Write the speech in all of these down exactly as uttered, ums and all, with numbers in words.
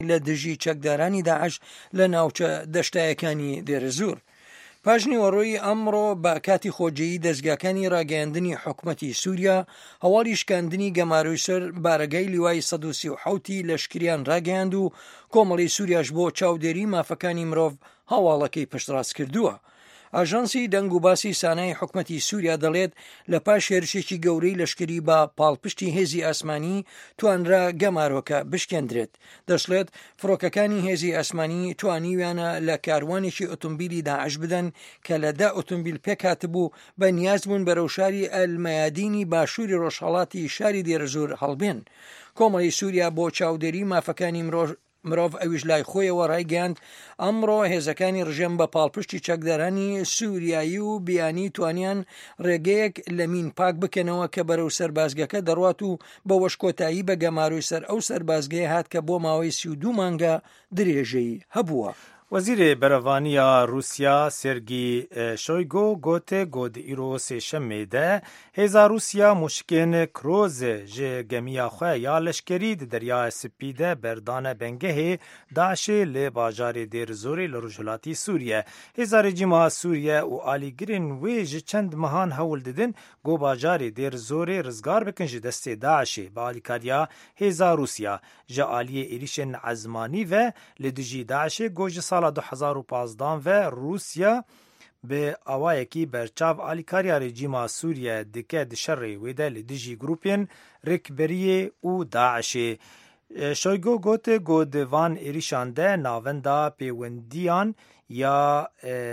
لە دژی چەکدارانی داعش لە ناوچە دەشتایەکانی دێرەزور. پاژنی وەڕۆی ئەمڕۆ بە کاتی خۆجێیی دەستگاکانی ڕاگەیاندنی حکومەتی سووریا هەواڵی شکاندنی گەماروی سەر بارگای لیوای سەد و سی و حەوتی لەشکریان ڕاگەیاند و کۆمەڵی سووریاش بۆ چاودێری مافەکانی مرۆڤ هەواڵەکەی پشتڕاست کردووە. ئاژانسی دەنگ و باسی سانای حکومەتی سووریا دەڵێت لە پاش هێرشێکی گەورەی لەشکری بە پاڵپشتی هێزی ئاسمانی توانرا گەمارۆکە بشکێندرێت. دەشڵێت فڕۆکەکانی هێزی ئاسمانی توانیویانە لە کاروانێکی ئۆتۆمبیلی داعش بدەن کە لە دا ئۆتۆمبیل پێکاتبوو بە نیاز بوون بەرەو شاری ئەلمەیادینی باشووری ڕۆژهەڵاتی شاری دێرەزور هەڵبێن. کۆمەڵی سووریا بۆ چاودێری مافەکانی مرۆڤ مرۆڤ ئەویش لای خۆیەوە ڕایگەاند ئەمڕۆ هێزەکانی ڕژێم بە پاڵپشتی چەکدارانی سووریایی و بیانی توانیان ڕێگەیەک لە مین پاک بکەنەوە کە بەرەو سەربازگەکە دەڕوات و بە وەشکۆتایی بە گەماروی سەر ئەو سەربازگەیە هات کە بۆ ماوەی سی و دوو مانگە درێژەی هەبووە. وزیر برەڤانیا رووسیا سێرگی شۆیگۆ گوتێ گۆد ئیرۆ سێشەمێ دە هێزا رووسیا موشکێن کرۆزە ژێ گەمییا خوێ یا لەشکەری di deryaya Spî de berdane bengehê Daişê lê bajarê Dêrezorê li Rojhilatî Sûriye. Hêza rejîma Sûriye û alîgirên wê ji çend mehan hewl didin got bajarê Dêrezorê rizgar bikin ji destê Daişê bi alîkariya hêza Roosya. Ji aliyê êrişên ezmanî ve li dijî Daişê got ji sala du hezar û panzdeh ve Roosya bi awayekî berçav alîkariya rejîma Sûriye dike di şerê wê de li dijî grûpên Rêkberiyê û Daişê. Şoygu gote got di van êrişan de navenda pêwendiyan ya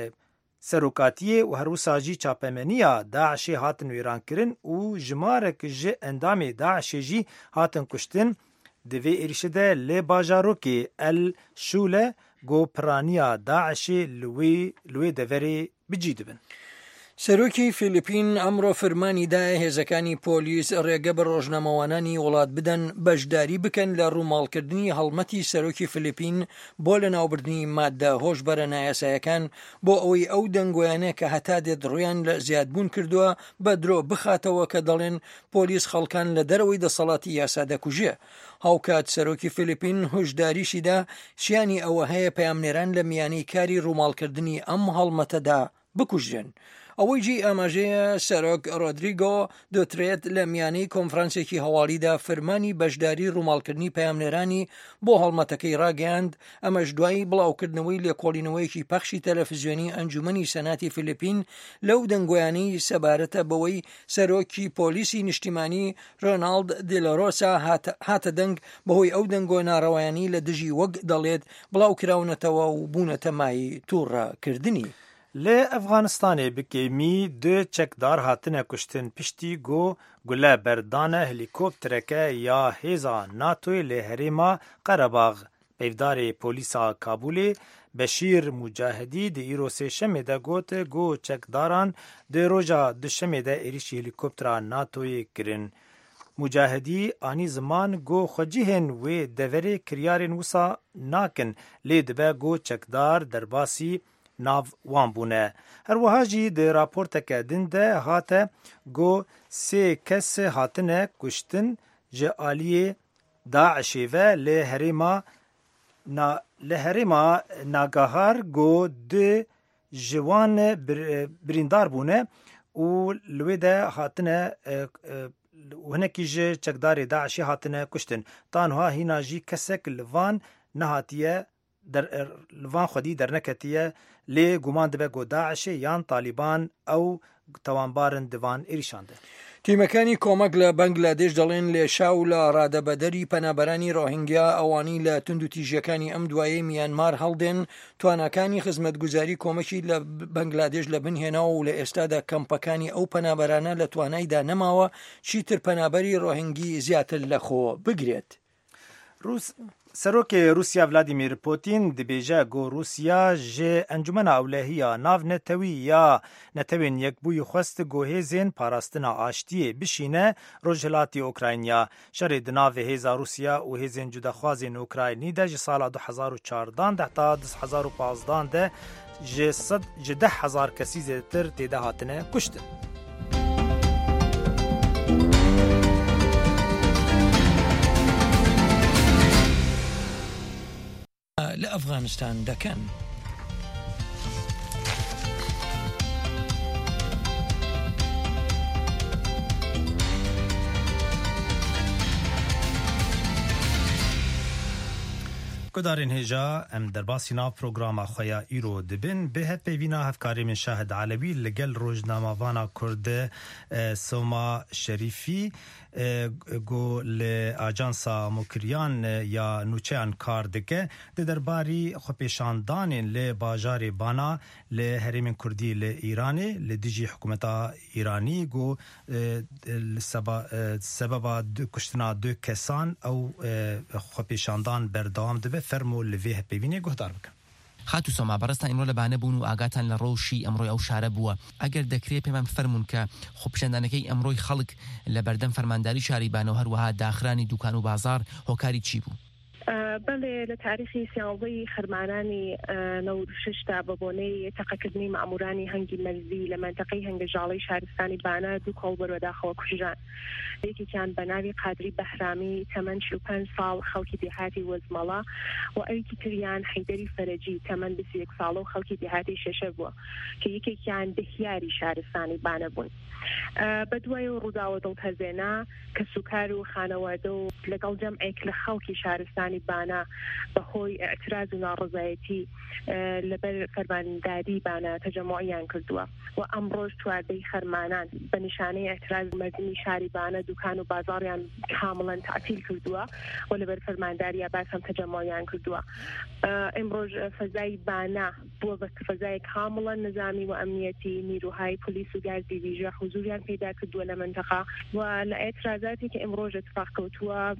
serokatiyê û her wisa jî çapemeniya Daişê hatin wêrankirin û jimarek ji endamê Daişê jî hatin kuştin. Di vê êrişê de lê bajarokê El Şûle got piraniya Daişê li wê deverê bicî dibin. سەرۆکی فیلیپین ئەمڕۆ فەرمانی دایە هێزەکانی پۆلیس ڕێگە بە ڕۆژنامەوانانی وڵات بدەن بەشداری بکەن لە ڕووماڵکردنی هەڵمەتی سەرۆکی فیلیپین بۆ لە ناوبردنی مادە هۆشبەرە نایاسایەکان بۆ ئەوەی ئەو دەنگۆیانە کە هەتا دێت ڕویان لە زیادبوون کردووە بە درۆ بخاتەوە کە دەڵێن پۆلیس خەڵکان لە دەرەوەی دەسەڵاتی یاسا دەکوژێ. هاوکات سەرۆکی فیلیپین هۆشداریشیدا شیانی ئەوە هەیە پەیامنێران لە میانەی کاری ڕووماڵکردنی ئەم هەڵمەتەدا بکوژێن. ئەوەی جی ئاماژەیە سەرۆک ڕۆدریگۆ دوترێت لە میانەی کۆنفرانسێکی هەواڵیدا فەرمانی بەشداری ڕووماڵکردنی پەیامنێرانی بۆ هەڵمەتەکەی ڕاگەیاند. ئەمەش دوای بڵاوکردنەوەی لێکۆڵینەوەیەکی پەخشی تەلەڤیزیۆنی ئەنجومەنی سەناتی فیلیپین لەو دەنگۆیانەی سەبارەتە بەوەی سەرۆکی پۆلیسی نیشتیمانی ڕۆناڵد دیلەرۆسا هاتە دەنگ بەهۆی ئەو دەنگۆ ناڕەوایانی لە دژی وەک دەڵێت بڵاوکراونەتەوە و بوونەتە مای تووڕەکردنی. Lê Efganistanê bi kêmî du çekdar hatine kuştin piştî got gule berdana helîkoptereke ya hêza NATOyê lê herêma Qerebağ. Peyvdarê Polîsa Kabûlê Beşîr Mucahedî di îro sêşemê de got got çekdaran di roja duşemê de êrişî helîkoptera NATOyê kirin. Mucahedî anî ziman got xwecihên wê deverê kiryarên wisa nakin lê dibe got çekdar derbasî nav wan bûne. Herwiha jî di raporteke din de hate got sê kes hatine kuştin ji aliyê Daişê ve lê herêma li herêma Nagahar got du ji wan birîndar bûne û li wê de hatine hinekî ji çekdarê Daişê hatine kuştin. Tanha hîna jî kesek li van nehatiye li van xwedî derneketiye lê guman dibe got Daişê yan Talîban ew tawanbarin di van êrişan de. تیمەکانی کۆمەک لە بەنگلادێش دەڵێن لێشاو لە ڕادەبەدەری پەنابەرانی ڕۆهینگیا ئەوانی لە تند و تیژەکانی ئەم دوایە میانمار هەڵدێن تواناکانی خزمەتگوزاری کۆمەکی لە بەنگلادێش لە بنهێناوە و لە ئێستادا کەمپەکانی ئەو پەنابەرانە لە توانایدا نەماوە چیتر پەنابەری ڕۆهینگی زیاتر لەخۆ بگرێت. Serokê Rusya Vladimir Putin dibêje got Rusya ji encumena ewlehiya nav netewî ya netewên yekbûyî xwest got hêzên parastina aştiyê bişîne Rojhilatî Ukrayna. Şerê di navê hêza Rusya û hêzên cudaxwazên Ukraynî de ji sala du hezar û çardan de heta du hezar û panzdeh de ji deh hezar kesî zêdetir têde hatine kuştin. لە ئەفغانستان دەکەن. گدارین هجا ام در باسینا پروگراما خویا ایرو دبن به پیوینا هفکاری من شاهد علوی لگل روزنامه‌وانا کرد سوما شریفی گو ل آژانسا مکریان یا نوچهان کار دکه ده درباری خوپیشاندان ل باجار بانا ل هرم کردی ل ایرانی ل دیجی حکومت ایرانی گو سبب سبب کشتنا دو کسان او خوپیشاندان بردام دبه فرمو لوی پیوینه گهدار بکن. خاتو سوما بەڕێستان ئیمڕۆ لەبانە بوون و ئاگاتان لە ڕۆژی ئەمڕۆی ئەو شارە بووە. ئەگەر دەکرێت پێمان فەرمونون کە خۆپیشاندانەکەی ئەمڕۆی خەڵک لە بەردەم فەرمانداری شاری بانە و هەروەها داخرانی دوکان و بازار هۆکاری چی بوو؟ بله لتاریخی سیانزی خرمانانی نورششتا ببونی تقاکدنی معمورانی هنگی مرزی لمنطقه هنگ جالی شهرستانی بانه دو کلبر و داخل کشجان یکی کان بناوی قادری بهرامی تمن چلو پنج سال خلکی دهاتی وزمالا و ایکی کریان حیدری فرجی تمن بیست و یک سال و خلکی دهاتی ششه بوا که یکی کان دهیاری شهرستانی بانه بون. بدوای رودا و دلت هزینه کسوکار و خانواده و لقل جمعی کل خلکی شهرستانی بانه بخوی اعتراض و نارضایتی لبر فرمانداری بانه تجمعیان کردوا و امروز توادی خرمانان به نشانه اعتراض مردمی شهری بانه دکان و بازاریان کاملا تعطیل کردوا و لبر فرمانداری باز هم تجمعیان کردوا. امروز فضای بانه بو فضای کاملا نظامی و امنیتی نیروهای پلیس و گاردی ویژه حضوریان پیدا کردوا لمنطقه و اعتراضاتی که امروز اتفاق کردوا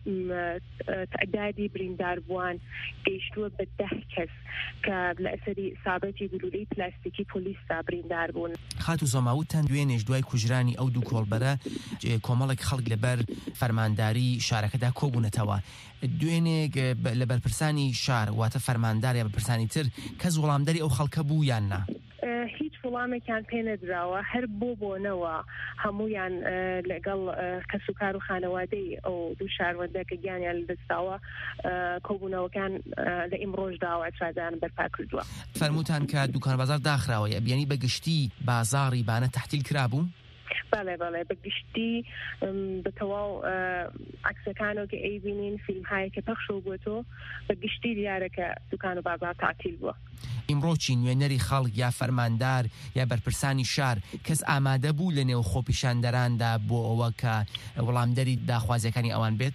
تعدادی بریندار بوان گشتوا به ده کس که لأسری اصابتی گلوله پلاستیکی پلیس بریندار بون. خاتو زماوتان دوێنێش دوای کوژرانی ئەو دوو کۆڵبەرە کۆمەڵێک خەڵک لەبەر فەرمانداری شارەکەدا کۆبوونەتەوە. دوێنێ لە بەرپرسانی شار واتە فەرماندار یا بەرپرسانی تر کەس وەڵامدەری ئەو خەڵکە بوو یان نا؟ هیچ وڵامێکیان پێ نەدراوە هەر بۆ بۆنەوە هەمویان لەگەڵ کەسوکار و خانەوادەی ئەو دوو شاروەندە کە گیانیان لەدەستاوە کۆبوونەوەکان لە ئیمڕۆژداوە ئەترازیان بەرپا کردووە. فەرمووتان کە دوکان بازار داخراوە یعنی بەگشتی بازاڕی بانە تەحتیل کرابوو؟ بله بله بگشتی به تواو عکسکانو که ای بینین فیلم هایی که پخشو بوتو بگشتی دیاره که دکان و بازار تعطیل بو. ئیمڕۆ نوێنەری خەڵک یا فەرماندار یا بەرپرسانی شار کەس ئامادە بوو لە نێو خۆپیشاندەراندا بۆ ئەوە کە وەڵامدەری داخوازیەکانی ئەوان بێت؟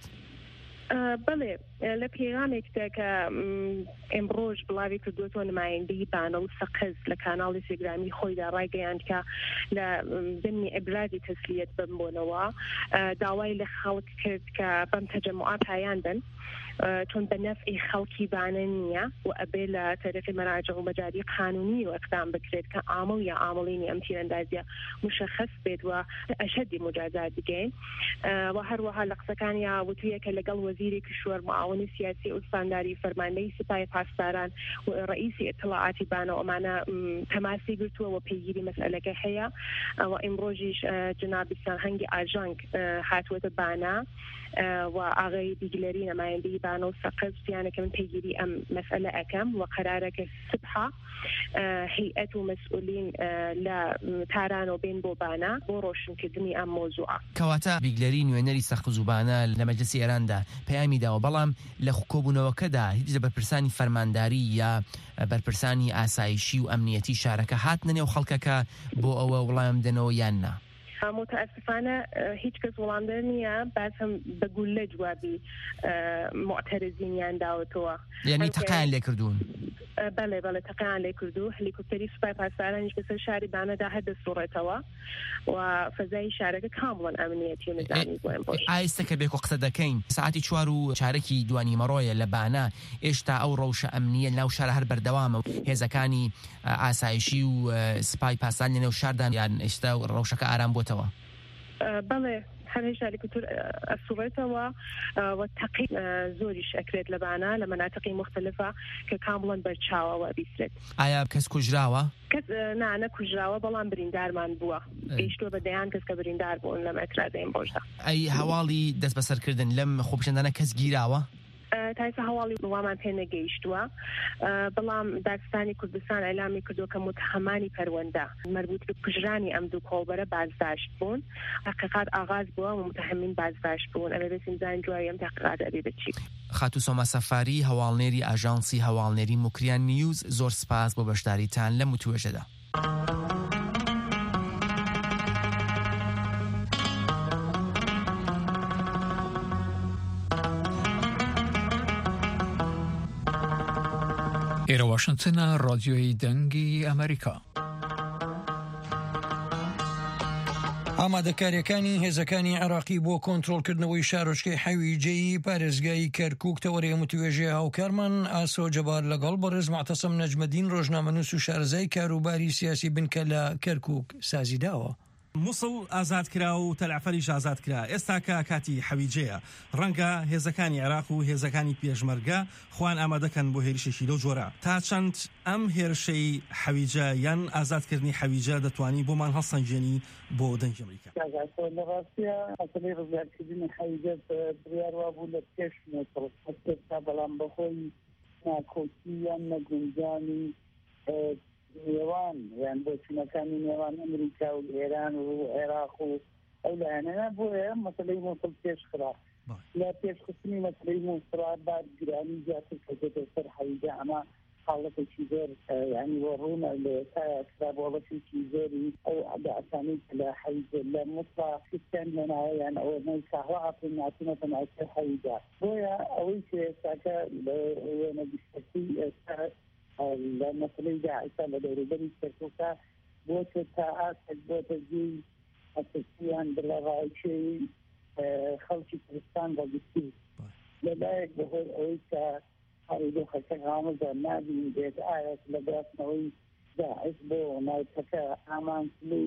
بله لە پێغامێکدا کە ئەمڕۆژ بڵاوی کردووەتەوە نمایندەی بانە و سەقز لە کاناڵی تێلگرامی خۆیدا ڕایگەیاند کە لە ضمنی ئیبرازی تەسلیەت ببنەوە داوای لە خەڵک کرد کە بەم تەجەموعات پایان بن چون بە نەفعی خەڵکی بانە نییە و ئەبێ لە تەرەفی مەراجع و مەجاری قانونی و ئەقدام بکرێت کە ئامڵ یا ئامڵینی ئەم تیرەندازیە مشخص بێت و ئەشەدی مجازات بگەین و هەروەها لە قسەکانیان وتویە کە لەگەڵ وەزیری کشوەر معاونی سیاسی ئوستانداری فەرماندەی سپای پاسداران و ڕئیسی ئیطلاعاتی بانە و ئەمانە تەماسی گرتووە و پێگیری مەسئلەکە هەیە و ئیمڕۆژیش جنابیستان هەنگی ئاژانگ هاتووەتە بانە و ئاغای دیگلەری نمایندەی بانە و سەقز یانەکە من پێگیری ئەم مەسئلە ئەەکەم و قەرارەکە سبحە هەیئەت و مەسئولین لە تاران و بین بۆ بانە بۆ ڕۆشنکردنی ئەم مۆزوعە. کەواتە بیگلەری نوێنەری سەقز و بانە لە مەجلسی ئێراندا پەیامی داوە بەڵام لە کۆبوونەوەکەدا هیچ لە بەرپرسانی فەرمانداری یا بەرپرسانی ئاسایشی و ئەمنیەتی شارەکە هاتنە نێو خەڵکەکە بۆ ئەوە وەڵام بدەنەوە یان نا؟ متاسفانە هیچ کەس وەڵامدەر نییە باسم بەگول لە جوابی معتەرزینیان داوەتەوە یعنی تەقیان لێ کردوون. بەڵێ بەڵێ تەقیان لێ کردو هەلیکۆپتەری سوپای پاسدارانیش بەسەر شاری بانەدا هەردەسوڕێتەوە و فەزای شارەکە کامڵەن ئەمنیەتی و نظامی بۆ ئەم بۆش. ئایستە کە بێکۆ قسە دەکەین سعاتی چوار و چارەکی دوانیمەڕۆیە لە بانە ئێشتا ئەو ڕەوشە ئەمنیە ناو شارە هەر بەردەوامە و هێزەکانی ئاسایشی و سپای پاسدار لە نێو شاردان یان ئێستا ڕەوشەکە ئارام بۆتەوە. بەڵێ هەر هێشاری کولتور ئەسوڕێتەوە و تەقی زۆریش ئەکرێت لەبانە لە مەناتقی مختلفە کە کامڵەن بەرچاوەوە بیسترێت. ئایا کەس کوژراوە؟ کەس نانە کوژراوە بەڵام بریندارمان بووە گەیشتووە بە دەیان کەس کە بریندار بوون لەم ئەترازە ئەم ڕۆژدا. ئەی هەواڵی دەست بەسەرکردن لەم خۆپیشاندانە کەس گیراوە؟ تایسە هەواڵی وامان پێ نەگەیشتووە، بەڵام دادستانی کوردستان ئەعلامی کردووە کە متهمانی پەروەندە مربوط بە کوژرانی ئەم دوو کۆڵبەرە بازداشت بوون. تحقیقات ئاغاز بووە و متهمین بازداشت بوون. ئەبێ بێسین زان دوای ئەم تحقیقات ئەبێ بچی. خاتو سۆما سەفاری، هەواڵنێری ئاژانسی هەواڵنێری موکریان نیوز، زۆر سپاس بۆ بەشداریتان لە متوێژەدا. ئێرە واشنتنە، ڕادیۆی دەنگی ئەمریکا. ئامادەکاریەکانی هێزەکانی عێراقی بۆ کۆنتڕۆڵکردنەوەی شارۆچکەی حەویجەیی پارێزگای کەرکووک تەوەرەیە متوێژێ هاوکارمان ئاسۆ جەبار لەگەڵ بەڕێز معتەسم نەجمەدین ڕۆژنامەنووس و شارەزای کاروباری سیاسی بنکە لە کەرکووک سازی داوە. مووسڵ ئازاد کرا و تەلعفەریش ئازاد کرا. ئێستا کە کاتی حەویجەیە، ڕەنگە هێزەکانی عێراق و هێزەکانی پێشمەرگە خوان ئامادەکەن بۆ هێرشێکی لەو جۆرە. تا چەند ئەم هێرشەی حەویجە یان ئازادکردنی حەویجە دەتوانی بۆمان هەڵسەنگێنی بۆ دەنگی ئەمریکا؟ لە ڕاستیە ئەسڵی ڕزگارکردنی حەویجە بڕیاروا بوو لە پێش مووسڵ، تا بەڵام بەخۆی ناکۆکی یان نەگونجانی نێوان یان بۆچوونەکانی نێوان ئەمریکا و ئێران و عێراق و ئەو لایەنە بۆیە مەسەلەی مووسڵ پێشخرا. لە پێشخستنی مەسەلەی مووسڵا بعد گرانی زیاتر کردێتە سەر حەویجە. ئەمە حاڵەتێکی زۆر یعنی بۆ ڕوونە لە کتابوەڵەتێکی زۆری ئەو ئەسانی لە حەویجە لە مووسڵا خستیان هێناوە یان ئەوە نەی ساهوا ئاپن ناتونەتە ناوچە حەویجە. بۆیە ئەوەی کە ئێستاکە لە وێنە بیستەکەی ئێستا لە مەسلەی داعیسا لە دەوروبەری کەرکووکە بۆتە تا ئاسک بۆتە جێی ئەساسیان بڵەڕایچەی خەڵکی کوردستان ڕەگشتی لەلایەک بەهۆی ئەوەی کە هەڕێدۆخەکە ئامۆژە نابین بێت ئاەت لە باسنەوەی داعش بۆ ناوچەکە ئامانسلەی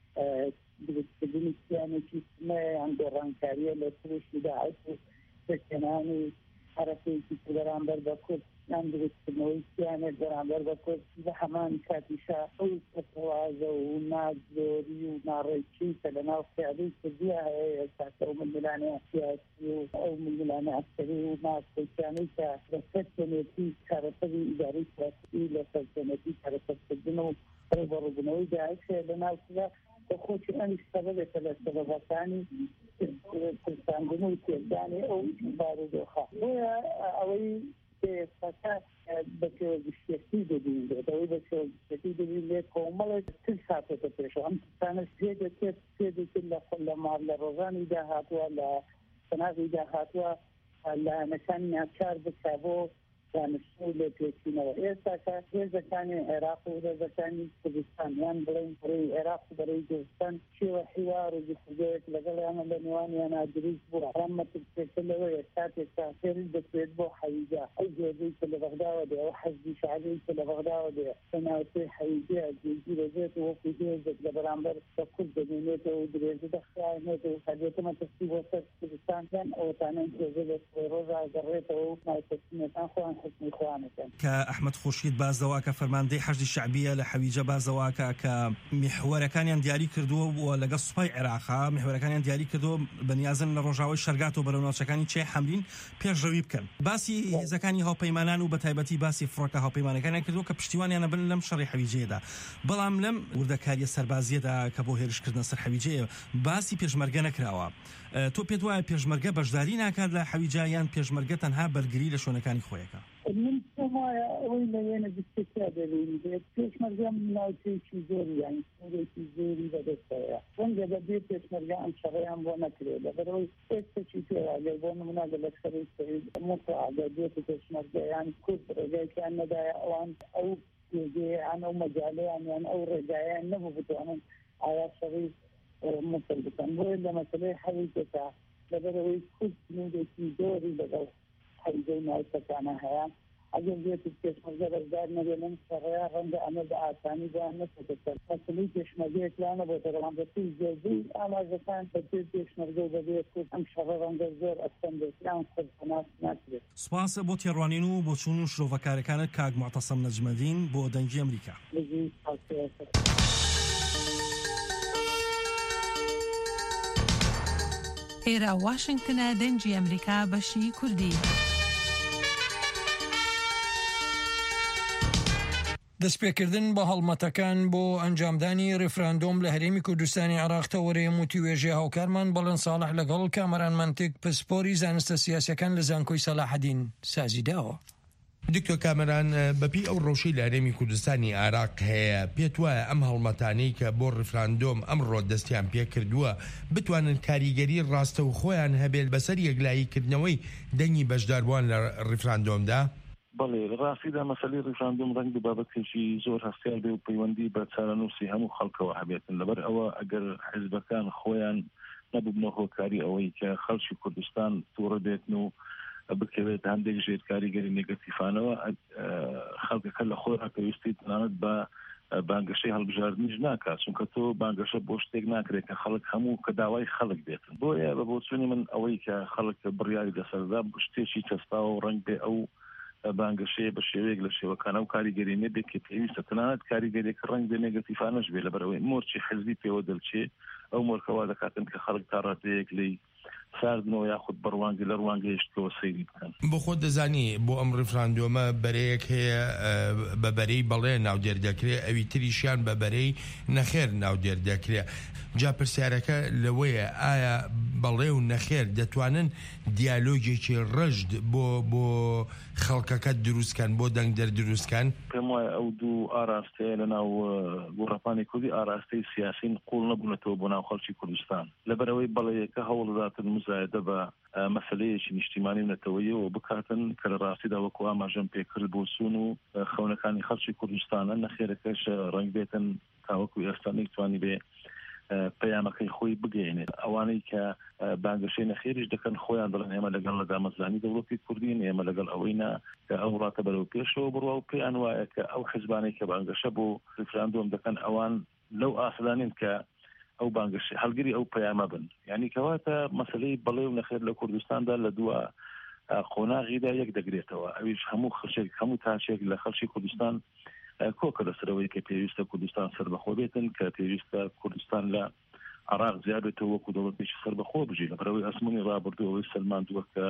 دروستکردنی کیانێکی سمەیان گۆڕانکاریە لە ترشی داعش و سەکێنانی حرەکەیەکی بەرامبەر بە کورد یان دروستکردنەوەی کیانێک بەرامبەر بە کورد لە هەمان کاتیشا ئەو تەواوازە و نازۆری و ناڕێکی کە لە ناو قیادەی کوردیە هەیە ئێستا کە ئەو ململانەیە سیاسی و ئەو ململانە عەسکەری و ناسکۆچیانەی کە لە سەرچەنێتی کارەسەری ئیدارەی سیاسی لە سەرچەنێتی کارەسەرکردن و ڕێبەڕووبوونەوەی داعش هەیە لە ناوچەکە بەخۆشی ئەمیش سەبەبێتە لە سەبەبەکانی پرساندن و تێدانی ئەو بارودۆخە. بۆیە ئەوەی ئێستاکە بەشێوە گشتێتی دەبینێت، ئەوەی بەشێوە گشتێتی دەبینێت کۆمەڵێک تر ساتێتە پێشەوە. ئەم ترسانە پێ دەچێت پێ دەچێت لە مار لە ڕۆژانی داهاتووە لە سەناغی داهاتووە لایەنەکانی ناچار بکا بۆ دانیشتن لە پێچینەوە. ئێستاکە هێزەکانی عێراق و هێزەکانی کوردستان یان بڵێن بەرەی عێراق و بەرەی کوردستان چێوە حیوار و گفتگویەک لەگەڵیانە لە نێوانیانە دروست بووە. ڕەممە ترسێتە لەوەیە کاتێکتا فێری دەکرێت بۆ حەویجە ئەو جێگەی کە لە بەغداوە دێ ئەو حەزبی شعبی کە لە بەغداوە دێ لە ناوچەی حەویجە جێگیر دێت و وەکو هێزێک لە بەرامبەر بە کورد دەبینێتەوە و درێژە دەخرایێنێتەوە کاتێتەمە تەستی بۆ سەر کوردستان یان ئەوەتانەی جێگە لە ڕۆژا گەڕێتەوە و ناوتەسینەکان خۆیان کە ئەحمەد خورشید بازەوە کە فەرماندەی حەشدی شەعبیە لە حەویجە بازەوەکە کە میحوەرەکانیان دیاری کردووە و لەگەڵ سوپای عێراقا میحوەرەکانیان دیاری کردووە بەنیازن لە ڕۆژاوای شەرگات و بەرەوناوچەکانی چێ حەمرین پێشڕەوی بکەن. باسی هێزەکانی هاوپەیمانان و بەتایبەتی باسی فڕۆکە هاوپەیمانەکانیان کردووە کە پشتیوانیانە بن لەم شەڕی حەویجەیەدا. بەڵام لەم وردەکاریە سەربازیەدا کە بۆ هێرشکردن سەر حەویجەیە باسی پێشمەرگە نەکراوە. تۆ پێت وایە پێشمەرگە بەشداری ناکات لە حەویجە یان پێشمەرگە تەنها بەرگری لە شوێنەکانی خۆیەکە؟ من وایە ئەوەی لە وێنە گشتێکا دەبێت پێشمەرگەم ناوچەیەکی زۆری یان سوورێکی زۆری بەدەستەیە. ڕەنگە بەبێ پێشمەرگە ئەم شەڕەیان بۆ نەکرێت لەبەرەوەی ئێستاچی پێوایە بۆ نمونە لە لەشکەری سەرید موسڵ بێت پێشمەرگە یان کورد ڕێگایکیان نەدایە ئەوان ئەو پێگەیان ئەو مەجالەیان یان ئەو ڕێگایان نەبوو بتوانن ئایا شەڕی موسڵ بکەن. بۆیە لە مەسەلەی حەویجەکە لەبەرەوەی کورد سنوودێکی زۆری لەگەڵ حەویجەی ناوچەکانە هەیە. ئەگەر بێت پێشمەرگە بەشدار نەبێت لەم شەڕەیە ڕەنگە ئەمە بە ئاسانی بۆیان نەچێتە مەسەلەی پێشمەرگەیەک لانە بۆ دەڕامبەتی زۆربەی ئاماژەکان بەبێ پێشمەرگە و بەبێ کورد ئەم شەڕە ڕەنگە زۆر ئەستەندێت یان خۆر پەناس ناکرێت. سوپاسە بۆ تێڕوانین و بۆ چوون و شرۆڤەکارەکانت کاک معتەسەم نەجمەدین بۆ دەنگی ئەمریکا. ئێرە واشنگتنە دەنگی ئەمریکا بەشی کوردی. دەستپێکردن بە هەڵمەتەکان بۆ ئەنجامدانی ڕێفراندۆم لە هەرێمی کوردستانی عێراق وەرەیەم و توێژێ هاوکارمان بەڵێن ساڵح لەگەڵ کامەران منتیک پسپۆری زانستە سیاسەکان لە زانکۆی سەلاحەدین سازیداوە. دکتۆر کامەران بەپی ئەو ڕۆژەی لە هەرێمی کوردستانی عێراق هەیە پێت وایە ئەم هەڵمەتانەی کە بۆ ڕێفراندۆم ئەمڕۆ دەستیان پێ کردووە بتوانن کاریگەری ڕاستە و خۆیان هەبێت بەسەر یەکلاییکردنەوەی دەنگی بەشداربووان لە ڕێفراندۆمدا؟ بەڵێ ڕاستیدا مەسەلەی ڕێفراندۆم ڕەنگ بە بابەتێکی زۆر هەستیار بێ و پەیوەندی بە چارەنووسی هەموو خەڵکەوە هەبێتن لەبەر ئەوە ئەگەر حیزبەکان خۆیان نەبوونە هۆکاری ئەوەی کە خەڵکی کوردستان تووڕە بێتن و بکەوێت هەندێک ژێر کاریگەری نێگەتیفانەوە خەڵکەکە لە خۆی پێویستی تەنانەت بە بانگەشەی هەڵبژاردنیش ناکات چونکە تۆ بانگەشە بۆ شتێک ناکرێت کە خەڵک هەموو کە داوای خەڵک بێتن بۆیە بە بۆچوونی من ئەوەی کە خەڵک بڕیاری لەسەردا شتێکی چەسپاوە و ڕەنگ بێ ئەو بانگەشەیە بە شێوەیەک لە شێوەکانە و کاریگەری نەبێت کە پێویستە تەنانەت کاریگەریەکە ڕەنگ بێ نێگەتیفانەش بێ لەبەرەوەی مۆرچی حزبی پێوە دەرچێ ئەو مۆرکەوا دەکاتن کە خەڵک تا ڕاتەیەک لی ساردنەوە یاخود بڕوانگە لە ڕوانگەیشتەوە سەیری بکەن. بۆ خۆت دەزانی بۆ ئەم ڕێفراندۆمە بەرەیەک هەیە بە بەرەی بەڵێ ناودێر دەکرێت ئەوی تریشیان بە بەرەی نەخێر ناودێر دەکرێت. جا پرسیارەکە لەوەیە ئایا بەڵێ و نەخێر دەتوانن دیالۆگێکی ڕەشد بۆ بۆ خەڵکەکە دروستکەن بۆ دەنگ دەردروستکەن؟ پێم وایە ئەو دوو ئاراستەیە لەناو گۆڕەپانی کوردی ئاراستەی سیاسین قوڵ نەبوونەتەوە بۆ ناو خەڵکی کوردستان لەبەرەوەی بەڵێیەکە هەوڵداتن مزایدە بە مەسەلەیەکی نیشتیمانی و نەتەوەیەوە بکاتن کە لە ڕاستیدا وەکو ئاماژەم پێکرد بۆ سون و خەونەکانی خەڵکی کوردستانە نەخێرەکەش ڕەنگ بێتن تاوەکو ئێستا نەیتوانی بێ پەیامەکەی خۆی بگەێنێت ئەوانەی کە بانگەشەی نەخێریش دەکەن خۆیان دەڵێن ئێمە لەگەڵ لە دامەزرانی دەوڵەتی کوردین ئێمە لەگەڵ ئەوەینا کە ئەو ڕاتە بەرەو پێشەوە بڕوا و پێیان وایە کە ئەو حیزبانەی کە بانگەشە بۆ ڕێفراندۆم دەکەن ئەوان لەو ئاسەدانین کە ئەو بانگەشە هەڵگری ئەو پەیامە بن یعنی کەواتە مەسەلەی بەڵێ و نەخێر لە کوردستاندا لە دووە قۆناغیدا یەک دەگرێتەوە ئەویش هەموو خەڵک هەموو تاچێک لە خەڵکی کوردستان کۆکە لەسەرەوەی کە پێویستە کوردستان سەربەخۆ بێتن کە پێویستە کوردستان لە عراق زیادێتەوە وەکو دەوڵەتێکی سەربەخۆ بژێت لەبەرەوەی ئەسمونی ڕابردووەوەی سەلماندووە کە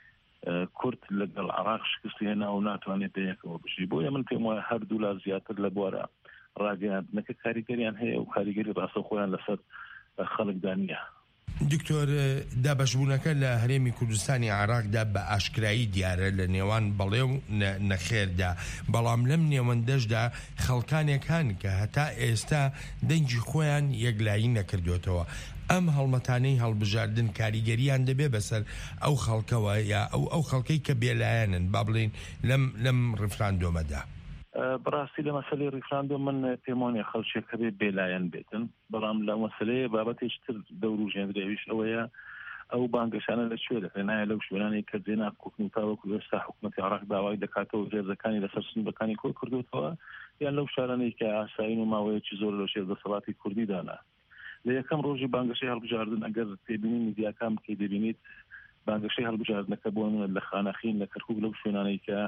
کورد لەگەڵ عراق شکستی هێنا و ناتوانێت پێیەکەوە بژی بۆیە من پێم وایە هەردوو لا زیاتر لە بوارە ڕاگەیاندنەکە کاریگەریان هەیە و کاریگەری ڕاستە خۆیان لەسەر خەڵکدا نییە. دکتۆر دابەشبوونەکە لە هەرێمی کوردستانی عێراقدا بە ئاشکرایی دیارە لە نێوان بەڵێ و نەخێردا بەڵام لەم نێوەندەشدا خەڵکانێکان کە هەتا ئێستا دەنگی خۆیان یەکلایی نەکردوێتەوە ئەم هەڵمەتانەی هەڵبژاردن کاریگەریان دەبێ بەسەر ئەو خەڵکەوە یا ئەو ئەو خەڵکەی کە بێلایەنن با بڵێن لەم لەم ڕێفراندۆمەدا. بەڕاستی لە مەسەلەی ڕێفراندۆم من پێم وانێ خەڵکێکە بێ بێلایەن بێتن بەڵام لە مەسەلەیە بابەتێکتر دەوروژێنراویش ئەوەیە ئەو بانگەشانە لەکوێ دەکرێت نایە لەو شوێنانی کە جێنا کوکنی تاوەکو ئێستا حکوومەتی عێراق داوای دەکاتەوە هێرزەکانی لەسەر سنبەکانی کۆ کردوتەوە یان لەو شارانەی کە ئاساین و ماوەیەکی زۆر لە شێردەسەڵاتی کوردیدانا لە یەکەم ڕۆژی بانگەشەی هەڵبژاردن ئەگەر تێبینی میدیاکان بکەی دەبینیت بانگەشەی هەڵبژاردنەکە بۆ لە خانەخین لە کەرکووک لەو شوێنانەی کە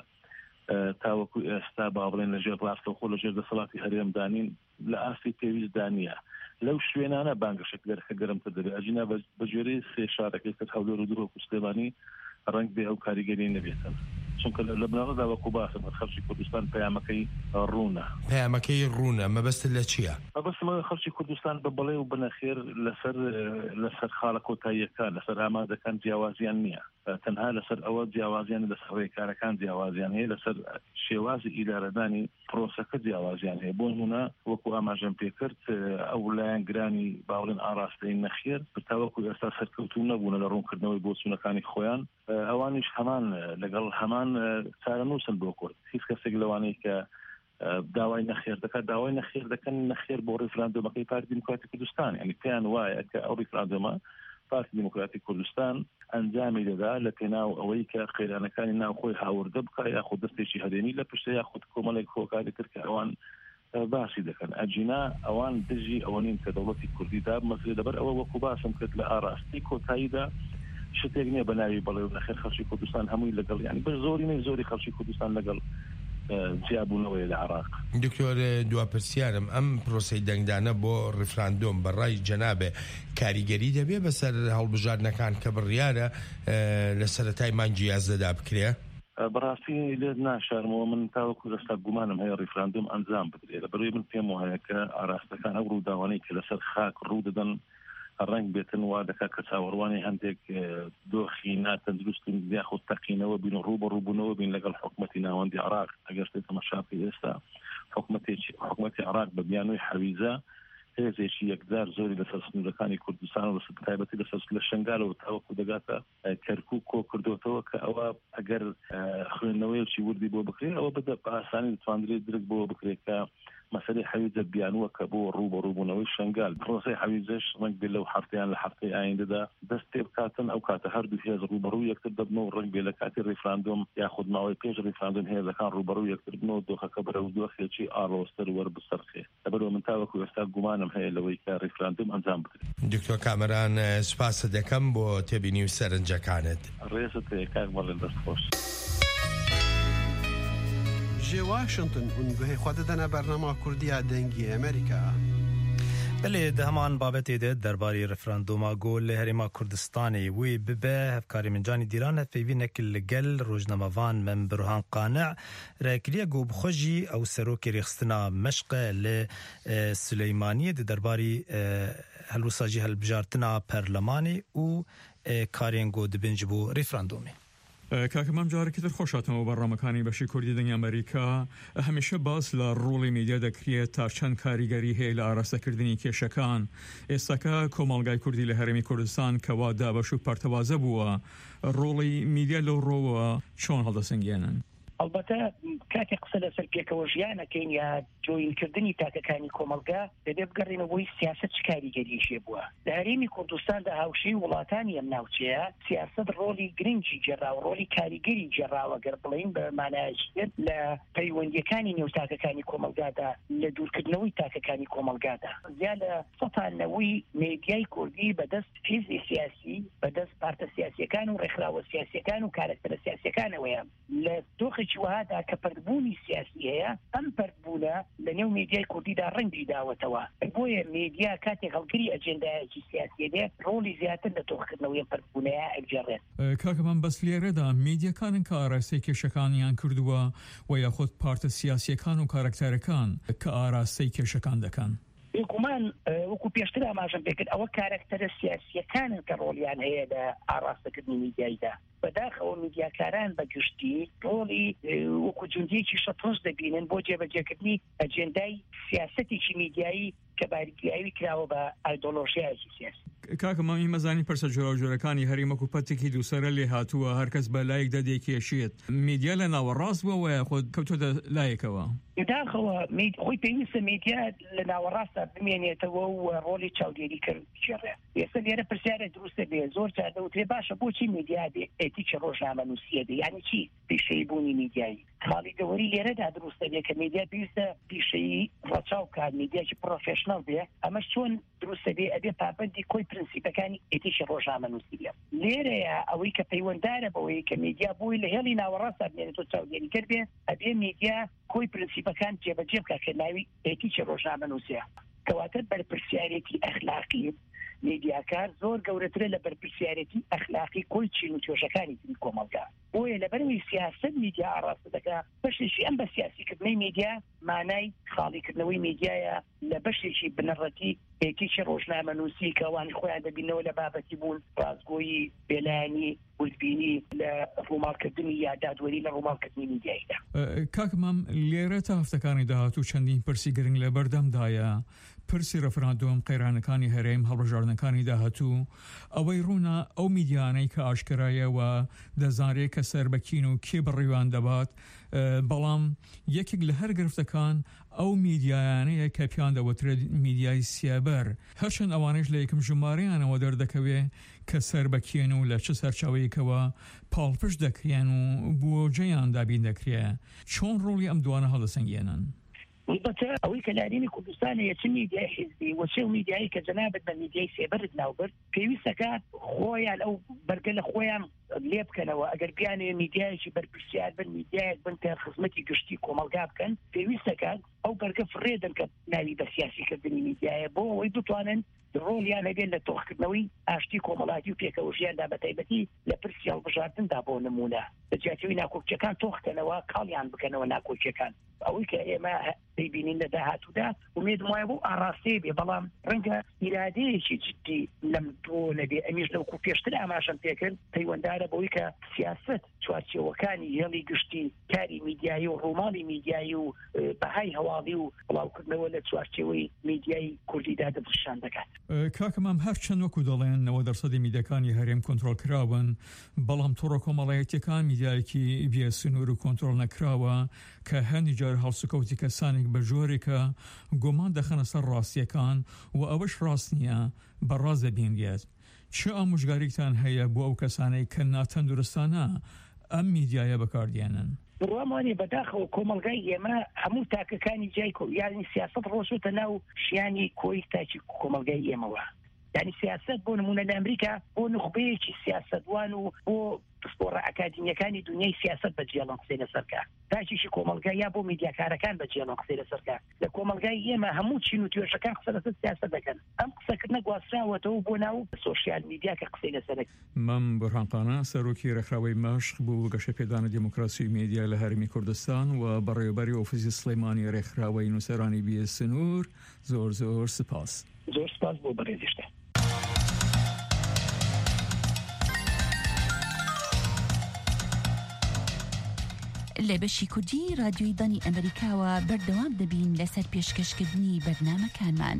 تاوەکو ئێستا با بڵێن لەژێر ڕاستەوخۆ لەژێر دەسەڵاتی هەرێمدانین لە ئاستی پێویستدا نییە لەو شوێنانە بانگەشێک دەرەکە گەرمتر دەبێت ئەجینا بەگوێرەی سێ شارەکەی کە هەولێر و درۆ و سلێمانی ڕەنگ بێ ئەو کاریگەری نەبێتن چونکە لە بناڕەدا وەکو باسم خەڵکی کوردستان پەیامەکەی ڕوونە پەیامەکەی ڕوونە مەبەستە لە چییە؟ مەبەستمە خەڵکی کوردستان بە بەڵێ و بنەخێر لەسەر لەسەر خاڵە کۆتاییەکان لەسەر ئامادەکان جیاوازیان نییە تەنها لەسەر ئەوە جیاوازیان لەسەر ڕێکارەکان جیاوازیان هەیە لەسەر شێوازی ئیدارەدانی پرۆسەکە جیاوازیان هەیە بۆ نمونە وەکو ئاماژەم پێکرد ئەو لایەن گرانی باوڵێن ئاراستەی نەخێر تاوەکو ئێستا سەرکەوتوو نەبوونە لە ڕوونکردنەوەی بۆچوونەکانی خۆیان ئەوانیش هەمان لەگەڵ هەمان چارەنووسن بۆ کورد هیچ کەسێک لەوانەیە کە داوای نەخێر دەکات داوای نەخێر دەکەن نەخێر بۆ ڕێفراندۆمەکەی پارتی دیموکراتی کوردستان یعنی پێیان وایە کە ئەو ڕێفراندۆمە پارتی دیموکراتی کوردستان ئەنجامی دەدا لە پێناو ئەوەی کە قەیرانەکانی ناوخۆی هاوردە بکە یاخود دەستێکی هەرێمی لە پشتە یاخود کۆمەڵێک خۆکاری تر کە ئەوان باسی دەکەن ئەجینا ئەوان دژی ئەوە نین کە دەوڵەتی کوردیدا مەسلێ دەبەر ئەوە وەکو باسم کرد لە ئاراستی کۆتاییدا شتێک نییە بە ناوی بەڵێ و نەخێر خەڵکی کوردستان هەمووی لەگەڵ یعنی بە زۆری نەی زۆری خەڵکی کوردستان لەگەڵ جیابوونەوەی لە عێراق. دکتۆر دواپرسیارم ئەم پرۆسەی دەنگدانە بۆ ڕێفراندۆم بەڕای جەنابێ کاریگەری دەبێ بەسەر هەڵبژاردنەکان کە بڕیارە لە سەرەتای مانگی یازدەدا بکرێ؟ بەڕاستی لێ ناشارمەوە من تاوەکو لەستا گومانم هەیە ڕیفراندۆم ئەنجام بدرێت لەبەروی من پێم وایە کە ئاراستەکان ئەو ڕووداوانەی کە لەسەر خاک ڕوو دەدەن ڕنگ بێتن وا دەکات کە چاوەڕوانی هەندێک دۆخی ناتەندروستن یاخود تەقینەوە بین و ڕوو بە ڕووبوونەوە بین لەگەڵ حکومەتی ناوەندی عراق ئەگەر تەماشاکەی ئێستا حکومەتی عراق بە بیانووی حەویزە هێزێکی یەکدار زۆری لەسەر سنوورەکانی کوردستان و لەسەر تایبەتی لەسەر لە شنگالەوە تاوەکو دەگاتە کەرکووک کۆ کردوتەوە کە ئەوە ئەگەر خوێندنەوەیکی وردی بۆ بکرێت ئەوە بدە بە ئاسانی دەتوانرێت درک بۆ بکرێت کە مەسەلەی حەویزە بیانووە کە بۆ ڕوو بە ڕووبوونەوەی شنگال پرۆسەی حەویزەش ڕەنگ بێت لەو هەفتەیان لە هەفتەی ئایندەدا دەست پێ بکاتن ئەو کاتە هەردوو هێز ڕووبەڕوو یەکتر دەبنەوە ڕەنگ بێت لە کاتی ڕیفراندۆم یاخود ماوەی پێش ڕیفراندۆم هێزەکان ڕووبەڕوو یەکتر بنەوە دۆخەکە بەرەو دۆخێکی ئاڕۆستەر وەربسەرخێ لەبەرەوە من تاوەکو ئێستا گومانم هەیە لەوەی کە ڕیفراندۆم ئەنجام بدرێت. دکتۆر کامەران سوپاسە دەکەم بۆ تێبینی و سەرنجەکانت. ڕێزت هەیە کاک مەڵێن دەستخۆش. جێ واشنگتن ئونگوهەی خوا دەدەنە بەرنامە کوردیە دەنگی ئەمریکا. بله ده همان بابتی ده درباری رفراندوما گل هریما کردستانی وی ببه هفکاری من جانی دیران فیوی نکل لگل روزنامه‌وان من برهان قانع رکلیه گو بخوجی او سروکی رخصتنا مشق ل سلیمانی ده درباری هلوساجی هلبجارتنا پرلمانی و کارین گو دبنج بو رفراندومی. کاکەمام جارێکی تر خۆشاتەوە بەڕامەکانی بەشی کوردی دنیا ئەمریکا هەمیشە باس لە ڕۆڵی میدیا دەکرێت تا چەند کاریگەری هەیە لە ئاراستەکردنی کێشەکان. ئێستاکە کۆمەڵگای کوردی لە هەرێمی کوردستان کەوا دابەش و پەرتەوازە بووە ڕۆڵی میدیا لەو ڕۆوە چۆن هەڵدەسەنگێنن؟ البته کاتی قسە لەسەر پێکەوە ژیانەکەین یا جۆینکردنی تاکەکانی کۆمەلگا دەبێ بگەڕێنەوەی سیاسەت چ کاریگەریشێ بووە. لە هەرێمی کوردستاندا هاوشەی وڵاتانی ئەم ناوچەیە سیاسەت ڕۆلی گرنگی جێراوە ڕۆلی کاریگەری جێراوە گەر بڵین بە مانایەکیت لە پەیوەندیەکانی نێو تاکەکانی کۆمەلگادا لە دوورکردنەوەی تاکەکانی کۆمەلگادا زیاد لە سەتانەوەی میدیای کوردی بەدەست حیزبی سیاسی بەدەست پارتە سیاسیەکان و ڕێکخراوە سیاسیەکان و کارکتەرە سیاسیەکانەوەیە لە دۆخێکی وهادا کە پەردبوونی سیاسی هەیە ئەم پەردبوونە لە نێو میدیای کوردیدا ڕەنگی داوەتەوە بۆیە میدیا کاتێک هەڵگری ئەجێندایەکی سیاسی دێ ڕۆڵی زیاتر لە تۆخکردنەوەی پەردبوونەیە ئەگەڕێت. کاکەمان بەس لێرەدا میدیەکانن کە ئاراستەی کێشەکانیان کردووە و یاخود پارتە سیاسیەکان و کارکتەرەکان کە ئاراستەی کێشەکان دەکەن. بێگومان وەکو پێشتر ئاماژەم پێکرد ئەوە کارکتەرە سیاسیەکانن کە ڕۆڵیان هەیە لە ئاراستەکردنی میدیایدا. بەداخەوە میدیاکاران بەگشتی ڕۆڵی وەکو جوندیەکی شەتۆز دەبینن بۆ جێبەجێکردنی ئەجێندای سیاسەتێکی میدیایی کە باریکایی کراوە بە ئایدۆلۆژیایەکی سیاسی. کاکەمامی مەزانی پرسە جۆرە جۆرەکانی هەرێمە و پەتێکی دووسەرە لێ هاتووە هەرکەس بە لایەک دەدێکێشێت میدیا لە ناوەڕاست بووە خۆت کەوتۆ لایەکەوە. داخەوە خۆی پێویستە میدیا لە ناوەڕاستە بمێنێتەوە و ڕۆلی چاودێری کرد بچێڕێ. ئێستا لێرە پرسیارە دروستە بێ زۆر جار دەوترێ باشە بۆچی میدیا بێ ئێتیکە ڕۆژنامەنووسیە دێ یعنی چی پیشەیی بوونی میدیایی. خاڵی گەوەری لێرەدا دروستە بێ کە میدیا پێویستە پیشەیی ڕەچاو کات میدیاکی پرۆفێشنەڵ بێ ئەمەش چۆن دروستە بێ ئەبێ پابەندی کۆی پرینسیپەکانی ئێتیکی ڕۆژنامەنووسی بێ. لێرەیە ئەوەی کە پەیوەنددارە بەوەی کە میدیا بووی لە هێڵی ناوەڕاستە بێنێتەوە چاودێری کرد بێ ئەبێ میدیا کۆی پرینسیپەکان جێبەجێ بکات کە ناوی ئێتیکی ڕۆژنامەنووسیە کەواتە بەرپرسیارێتی ئەخلاقی میدیاکار زۆر گەورەترە لە بەرپرسیارەتی ئەخلاقی کۆی چین و توێژەکانی تری کۆمەلگا. بۆیە لەبەرەوەی سیاست میدیا ئاڕاستە دەکا بەشێکی ئەم بە سیاسیکردنەوەی میدیا مانای خاڵیکردنەوەی میدیایە لە بەشێکی بنەڕەتی ئێتیکی ڕۆژنامەنووسی کەوانی خۆیان دەبینەوە لە بابەتی بوون ڕازگۆیی بێلایانی وزبینی لە ڕووماڵکردنی یا دادوەری لە ڕووماڵکردنی میدیاییدا. کاکمام لێرە تا هەفتەکانی داهاتوو چەندین پرسی گرنگ لە بەردەمدایە پرسی ڕەفراندۆم قەیرانەکانی هەرێم هەڵبژاردنەکانی داهاتوو ئەوەی ڕوونا ئەو میدیانەی کە ئاشکرایەوە دەزانرێت کە سەربەکین و کێ بڕیوان دەبات بەڵام یەکێک لە هەر گرفتەکان ئەو میدیایانەیە کە پیان دەوترێت میدیای سیابەر هەرچەند ئەوانش لە یەکەم ژمارەیانەوە دەردەکەوێ کە سەربەکێن و لە چه سەرچاوەیەکەوە پاڵپشت دەکرێن و بۆ جێیان دابین دەکرێ چۆن ڕۆڵی ئەم دوانە هەڵدەسەنگێنن؟ البته ئەوەی کە لارینی کوردستانە چ میدیای حیزبی و چ میدیایی کە جەنابەت بە میدیای سێبەرت ناوبرد پێویستەکە خۆیان ئەو بەرگە لە خۆیان لێ بکەنەوە ئەگەر بیانێ میدیایەکی بەرپرسیار بن میدیایەک بن کە خزمەتی گشتی کۆمەلگا بکەن پێویستەکە ئەو بەرگە فڕێدن کە ناوی بە سیاسیکردنی میدیایە بۆ ئەوەی بتوانن ڕۆڵیان هەبێت لە تۆخکردنەوەی ئاشتی کۆمەڵاتی و پێکەوەژیاندا بە تایبەتی لە پرسی هەڵبژاردندا بۆ نمونە لەجیاتەوەی ناکۆکیەکان تۆخکەنەوە کاڵیان بکەنەوە ناکۆکیەکان ئەوەی کە ئێمە دەیبینین لە داهاتوودا ومێدم وایە بۆ ئاڕاستەیە بێ بەڵام ڕەنگە ئیرادەیەکی جدی لەم تۆ نەبێ ئەمیش لەوکو پێشتر ئاماژەم پێکرد پەیوەنددارە بەوەی کە سیاست چوارچێوەکانی هێڵی گشتی کاری میدیایی و ڕۆماڵی میدیایی و بەهای هەواڵی و بڵاوکردنەوە لە چوارچێوەی میدیایی کوردیدا دەبشان دەکات. کاکەمام هەرچەند وەکو دەڵێن نەوە دەرسەدی میدیەکانی هەرێم کۆنتڕۆل کراون بەڵام تۆڕە کۆمەڵایەتیەکان میدیایەکی بێ سنوور و کۆنتڕۆل نەکراوە کە هەندی جار هەڵسوکەوتی کەسانێک بە ژۆرێکە گۆمان دەخەنە سەر ڕاستیەکان و ئەوەش ڕاست نییە بەڕاز دەبینرێت. چه ئامۆژگاریتان هەیە بۆ ئەو کەسانەی کە ناتەندروستانە ئەم میدیایە بەکاردێنن؟ بڕوامانی بەداخەوە کۆمەلگای ئێمە هەموو تاکەکانی جای کۆ یانی سیاست ڕۆژوتە ناو شیانی کۆی تاکی کۆمەلگای ئێمەوە. یعنی سیاست بۆ نمونە لە ئەمریکا بۆ نخبەیەکی سیاستوان و بۆ پسپۆڕە ئەکادمیەکانی دنیای سیاست بەجێڵن قسەی لەسەرکە تاکیشی کۆمەلگای یا بۆ میدیاکارەکان بەجێڵن قسەی لەسەرکە لە کۆمەلگای ئێمە هەموو چین و توێژەکان قسە لەسەر سیاست دەکەن ئەم قسەکردنە گواستراوەتەوە بۆ ناو سۆشیال میدیا کە قسەی لەسەرک. مەم بورهانقانە سەرۆکی ڕێکخراوەی مەشق بوو گەشە پێدانە دیموکراسی و میدیا لە هەرمی کوردستان و بەڕێوەبەری ئۆفیسی سلەیمانی ڕێکخراوەی نووسەرانی بێ سنوور زۆر زۆر سپاس. زۆر سپاس بۆ بەڕێزیشتە. لە بەشی کوردی رادیۆی دانی ئەمریکاوە بەردەوام دەبین لەسەر پێشکەشکردنی بەرنامەکانمان.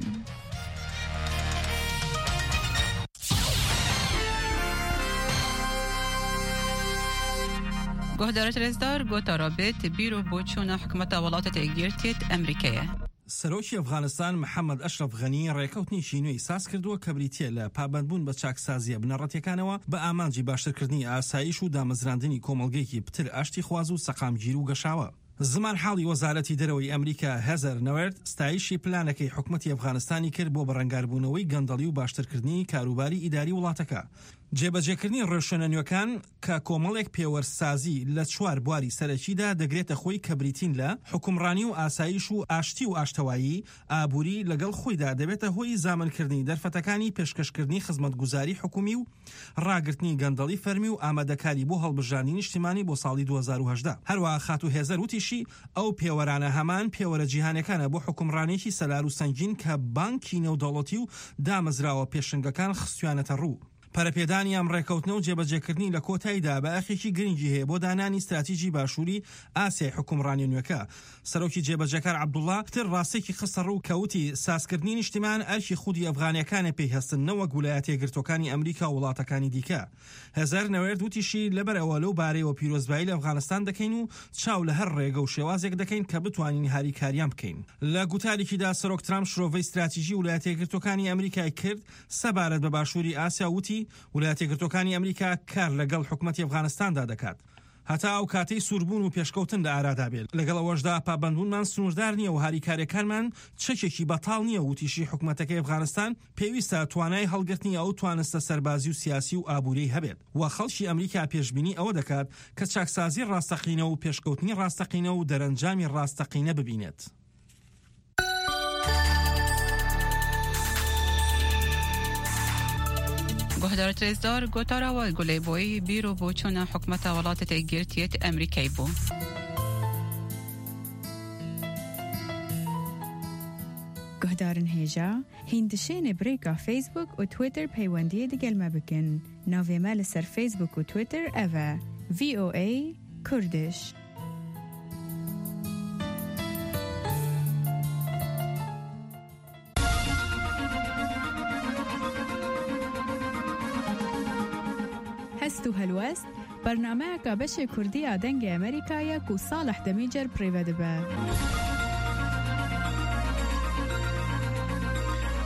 گۆهدارە رێزدار گۆتا رابێت بیرۆ بۆ چوونە حکومەتە وڵاتە یەکگرتوێت ئەمریکایە. سەرۆکی ئەفغانستان محەممەد ئەشرەف غەنی ڕێکەوتنیشی نوێی ساز کردووە کە بریتیە لە پابندبوون بە چاکسازیە بنەڕەتیەکانەوە بە ئامانجی باشترکردنی ئاسایش و دامەزراندنی کۆمەڵگەیەکی پتر ئاشتی خواز و سەقامگیر و گەشاوە. زمان حاڵی وەزارەتی دەرەوەی ئەمریکا هەزەر نەوەرد ستایشی پلانەکەی حکومەتی ئەفغانستانی کرد بۆ بەڕەنگاربوونەوەی گەندەڵی و باشترکردنی کاروباری ئیداری وڵاتەکە. جێبەجێکردنی ڕێشەنەنیەکان کە کۆمەڵێک پێوەرسازی لە چوار بواری سەرەکیدا دەگرێتە خۆی کە بریتین لە حکومڕانی و ئاسایش و ئاشتی و ئاشتەوایی ئابووری لەگەڵ خۆیدا دەبێتە هۆی زامنکردنی دەرفەتەکانی پێشکەشکردنی خزمەتگوزاری حکومی و ڕاگررتنی گەندەڵی فەرمی و ئامادەکاری بۆ هەڵبژاردننی نیشتیمانی بۆ ساڵی دوو هەزار و هەژدە. هەروەها خات و هێزەر وتیشی ئەو پێوەرانە هەمان پێوەرە جیهانەکانە بۆ حکومڕانێکی سەلار و سەنگین کە بانکی نێودەوڵەتی و دامەزراوە پێشنگەکان خستویانەتە ڕوو. پەرەپێدانی ئەم ڕێکەوتنە و جێبەجێکردنی لە کۆتاییدا بە ئەخێکی گرنگی هەیە بۆ دانانی استراتیژی باشووری ئاسیای حکومڕانی نوێکە. سەرۆکی جێبەجەکار عەبدوڵڵا پتر ڕاستێکی خستە ڕوو کەوتی سازکردنی نیشتیمان ئەرکی خودی ئەفغانیەکانە پێی هەستن نەوەک ویلایەتە یەکگرتووەکانی ئەمریکا و وڵاتەکانی دیکە. هەزار نەوێرد وتیشی لەبەرەوە لەو بارەیەوە پیرۆزبایی لە ئەفغانستان دەکەین و چاو لە هەر ڕێگە و شێوازێک دەکەین کە بتوانین هاریکاریان بکەین. لە گوتارێکیدا سەرۆک ترامپ شرۆڤەی استراتیژی ویلایەتە یەکگرتووەکانی ئەمریکای کرد سەبارەت بە باشووری ئاسیا وتی ویلایەتە یەکگرتووەکانی ئەمریکا کار لەگەڵ حکومەتی ئەفغانستاندا دەکات هەتا ئەو کاتەی سووربوون و پێشکەوتن لە ئارادا بێت. لەگەڵەوەشدا پابندبوونمان سنووردار نییە و هاریکاریەکانمان چەکێکی بەتاڵ نییە وتیشی حکومەتەکەی ئەفغانستان پێویستە توانای هەڵگرتنی ئەو توانستە سەربازی و سیاسی و ئابووری هەبێت و خەڵکی ئەمریکا پێشبینی ئەوە دەکات کە چاکسازی ڕاستەقینە و پێشکەوتنی ڕاستەقینە و دەرەنجامی ڕاستەقینە ببینێت. گۆهدارە رێزدار گۆتاراوە گولەی بۆی بیرۆ بۆ چوونە حکومەتە وڵاتە یەکگرتوێت ئەمریکای بوو. گۆهدارن هێژە هیندشێنە برێکا فیسبوک و تویتر پەیوەندیە دەگەلمە بکەن. ناوێمە لەسەر فیسبوک و تویتر ئەڤە ڤی ئۆ ئەی کوردش. هەست و هەلوەست بەرنامەیەکە بەشێ کوردیە دەنگی ئەمریکایە و ساڵح دەمیجەر پڕێوە دەبە.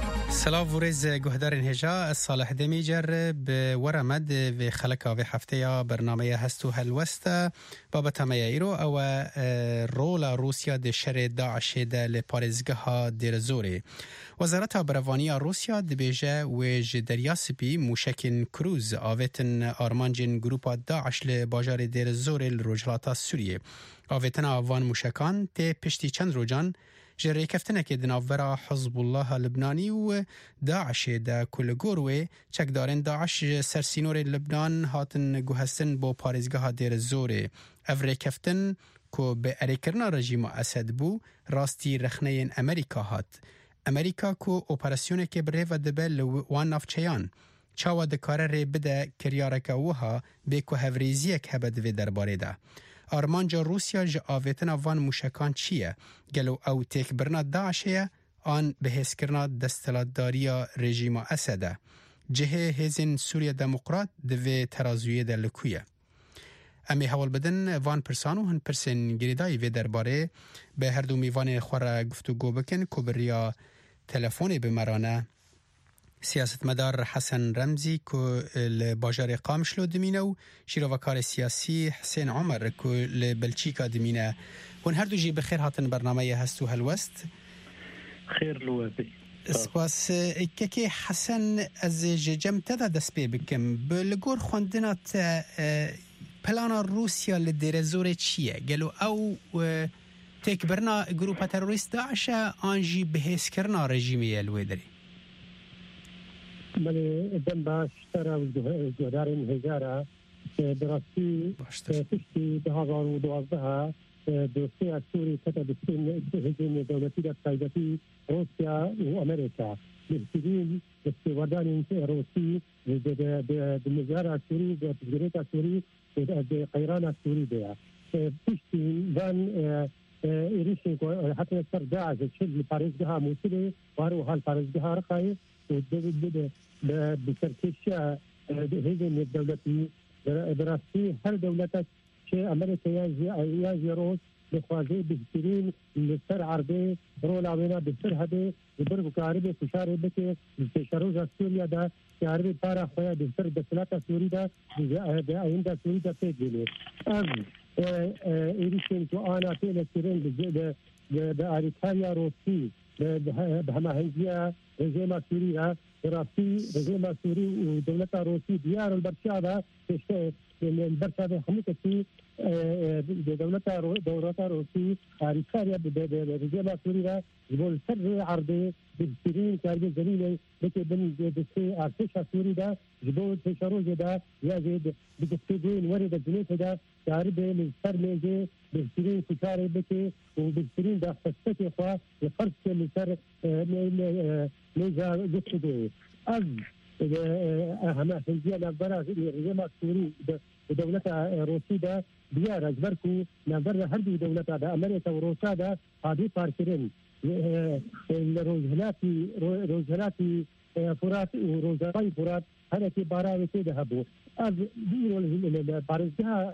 سلام ورز گهدارین هجا صالح دمیجر به ورمد و خلق و هفته یا برنامه هستو هلوسته بابت ایرو او رول روسیا د شر داعش د لپارزگه ها در زوره وزارت بروانی روسیا دبیجه و جدریا سپی موشکین کروز آویتن آرمانجین گروپا داعش لباجار در زوره لروجلاتا سوریه آویتن آوان موشکان تی پشتی چند روجان جری کفتنه که دناورا حزب الله لبنانی و داعش دا کلگوروی چک دارن داعش سرسینور لبنان هاتن گوهستن با پارزگاه دیر زوره افره کفتن که به اریکرنا رژیم اسد بو راستی رخنه امریکا هات امریکا که اپراسیونه که بره و دبل وان نافچیان چاوا دکاره ری بده کریارک وها به که هفریزیک هبد و درباره ده آرمانجا روسیا جا آویتنا وان موشکان چیه؟ گلو او تیک برنا داعشه آن به حس کرنا دستلاتداریا رژیم اسده. جهه هزین سوریا دموقرات دوی ترازویه ده لکویه. امی حوال بدن وان پرسانو هن پرسن گریدای وی درباره به هر دو میوان خوره گفتگو بکن کبریا تلفونی بمرانه سیاست مدار حسن رمزی که لباجار قامشلو دمینه و شیروکار سیاسی حسین عمر که لبلچیکا دمینه ون هر دو جی بخیر هاتن برنامه هستو هلوست خیر لوابی سپاس که حسن از جم تدا دست پی بکم بلگور خوندنات پلانا روسیا لدیر زوره چیه گلو او تیک برنا گروپا تروریست داعشه آنجی بحث کرنا رژیمی الویدری بله دم باش ترى وجودارين هزارة دراسي تشتي بهذا وضوءها دوسية سوري كتب هجوم دولتي دفاعية روسيا وأمريكا للسجين استوادان روسي بالمزارع السوري بالجريتا السوري بقيران السوري بها تشتي فان إيريشين حتى يصير داعش الشيء لباريس بها موسيلي وهروها الباريس بها رقاي ودبد بتركيشة هجوم الدولتي براسي هر دولتك شيء أمريكا يازي روس بخوازي بهترين لسر عربي رولا وينا بسر هده يبرقو كعربي فشاري بكي بشاروجا سوريا دا كعربي بارا خويا بسر بسلاتا سوري دا عند سوري دا تيجيني أم إيريشين تو آنا تيلا سيرين بأريكاريا روسي بهما هنجيا رجيما سوريا براسي رجيما سوري ودولة روسي ديار البرشادة البرشادة حميكتي دولة دولة روسي أريكاريا برجيما سوريا يقول سر عرضي بالسيرين كاربي زليلي لكي بن دستي أرتشا سوري دا يقول تشاروج دا يجد بدستيين ورد الجنيت دا كاربي من سر ميجي بالسيرين كاري بكي وبالسيرين دا خستي خوا يفرس من سر ميجا دستي أز أهم هنجيا نبرة رجيما سوري ودولة روسي دا بيار أجبركو نبرة هردو دولة دا أمريكا وروسا دا هذه باركرين روزهلاتي روزهلاتي فرات وروزاي فرات هذا كي باراوي كده هبو از ديرو بارزها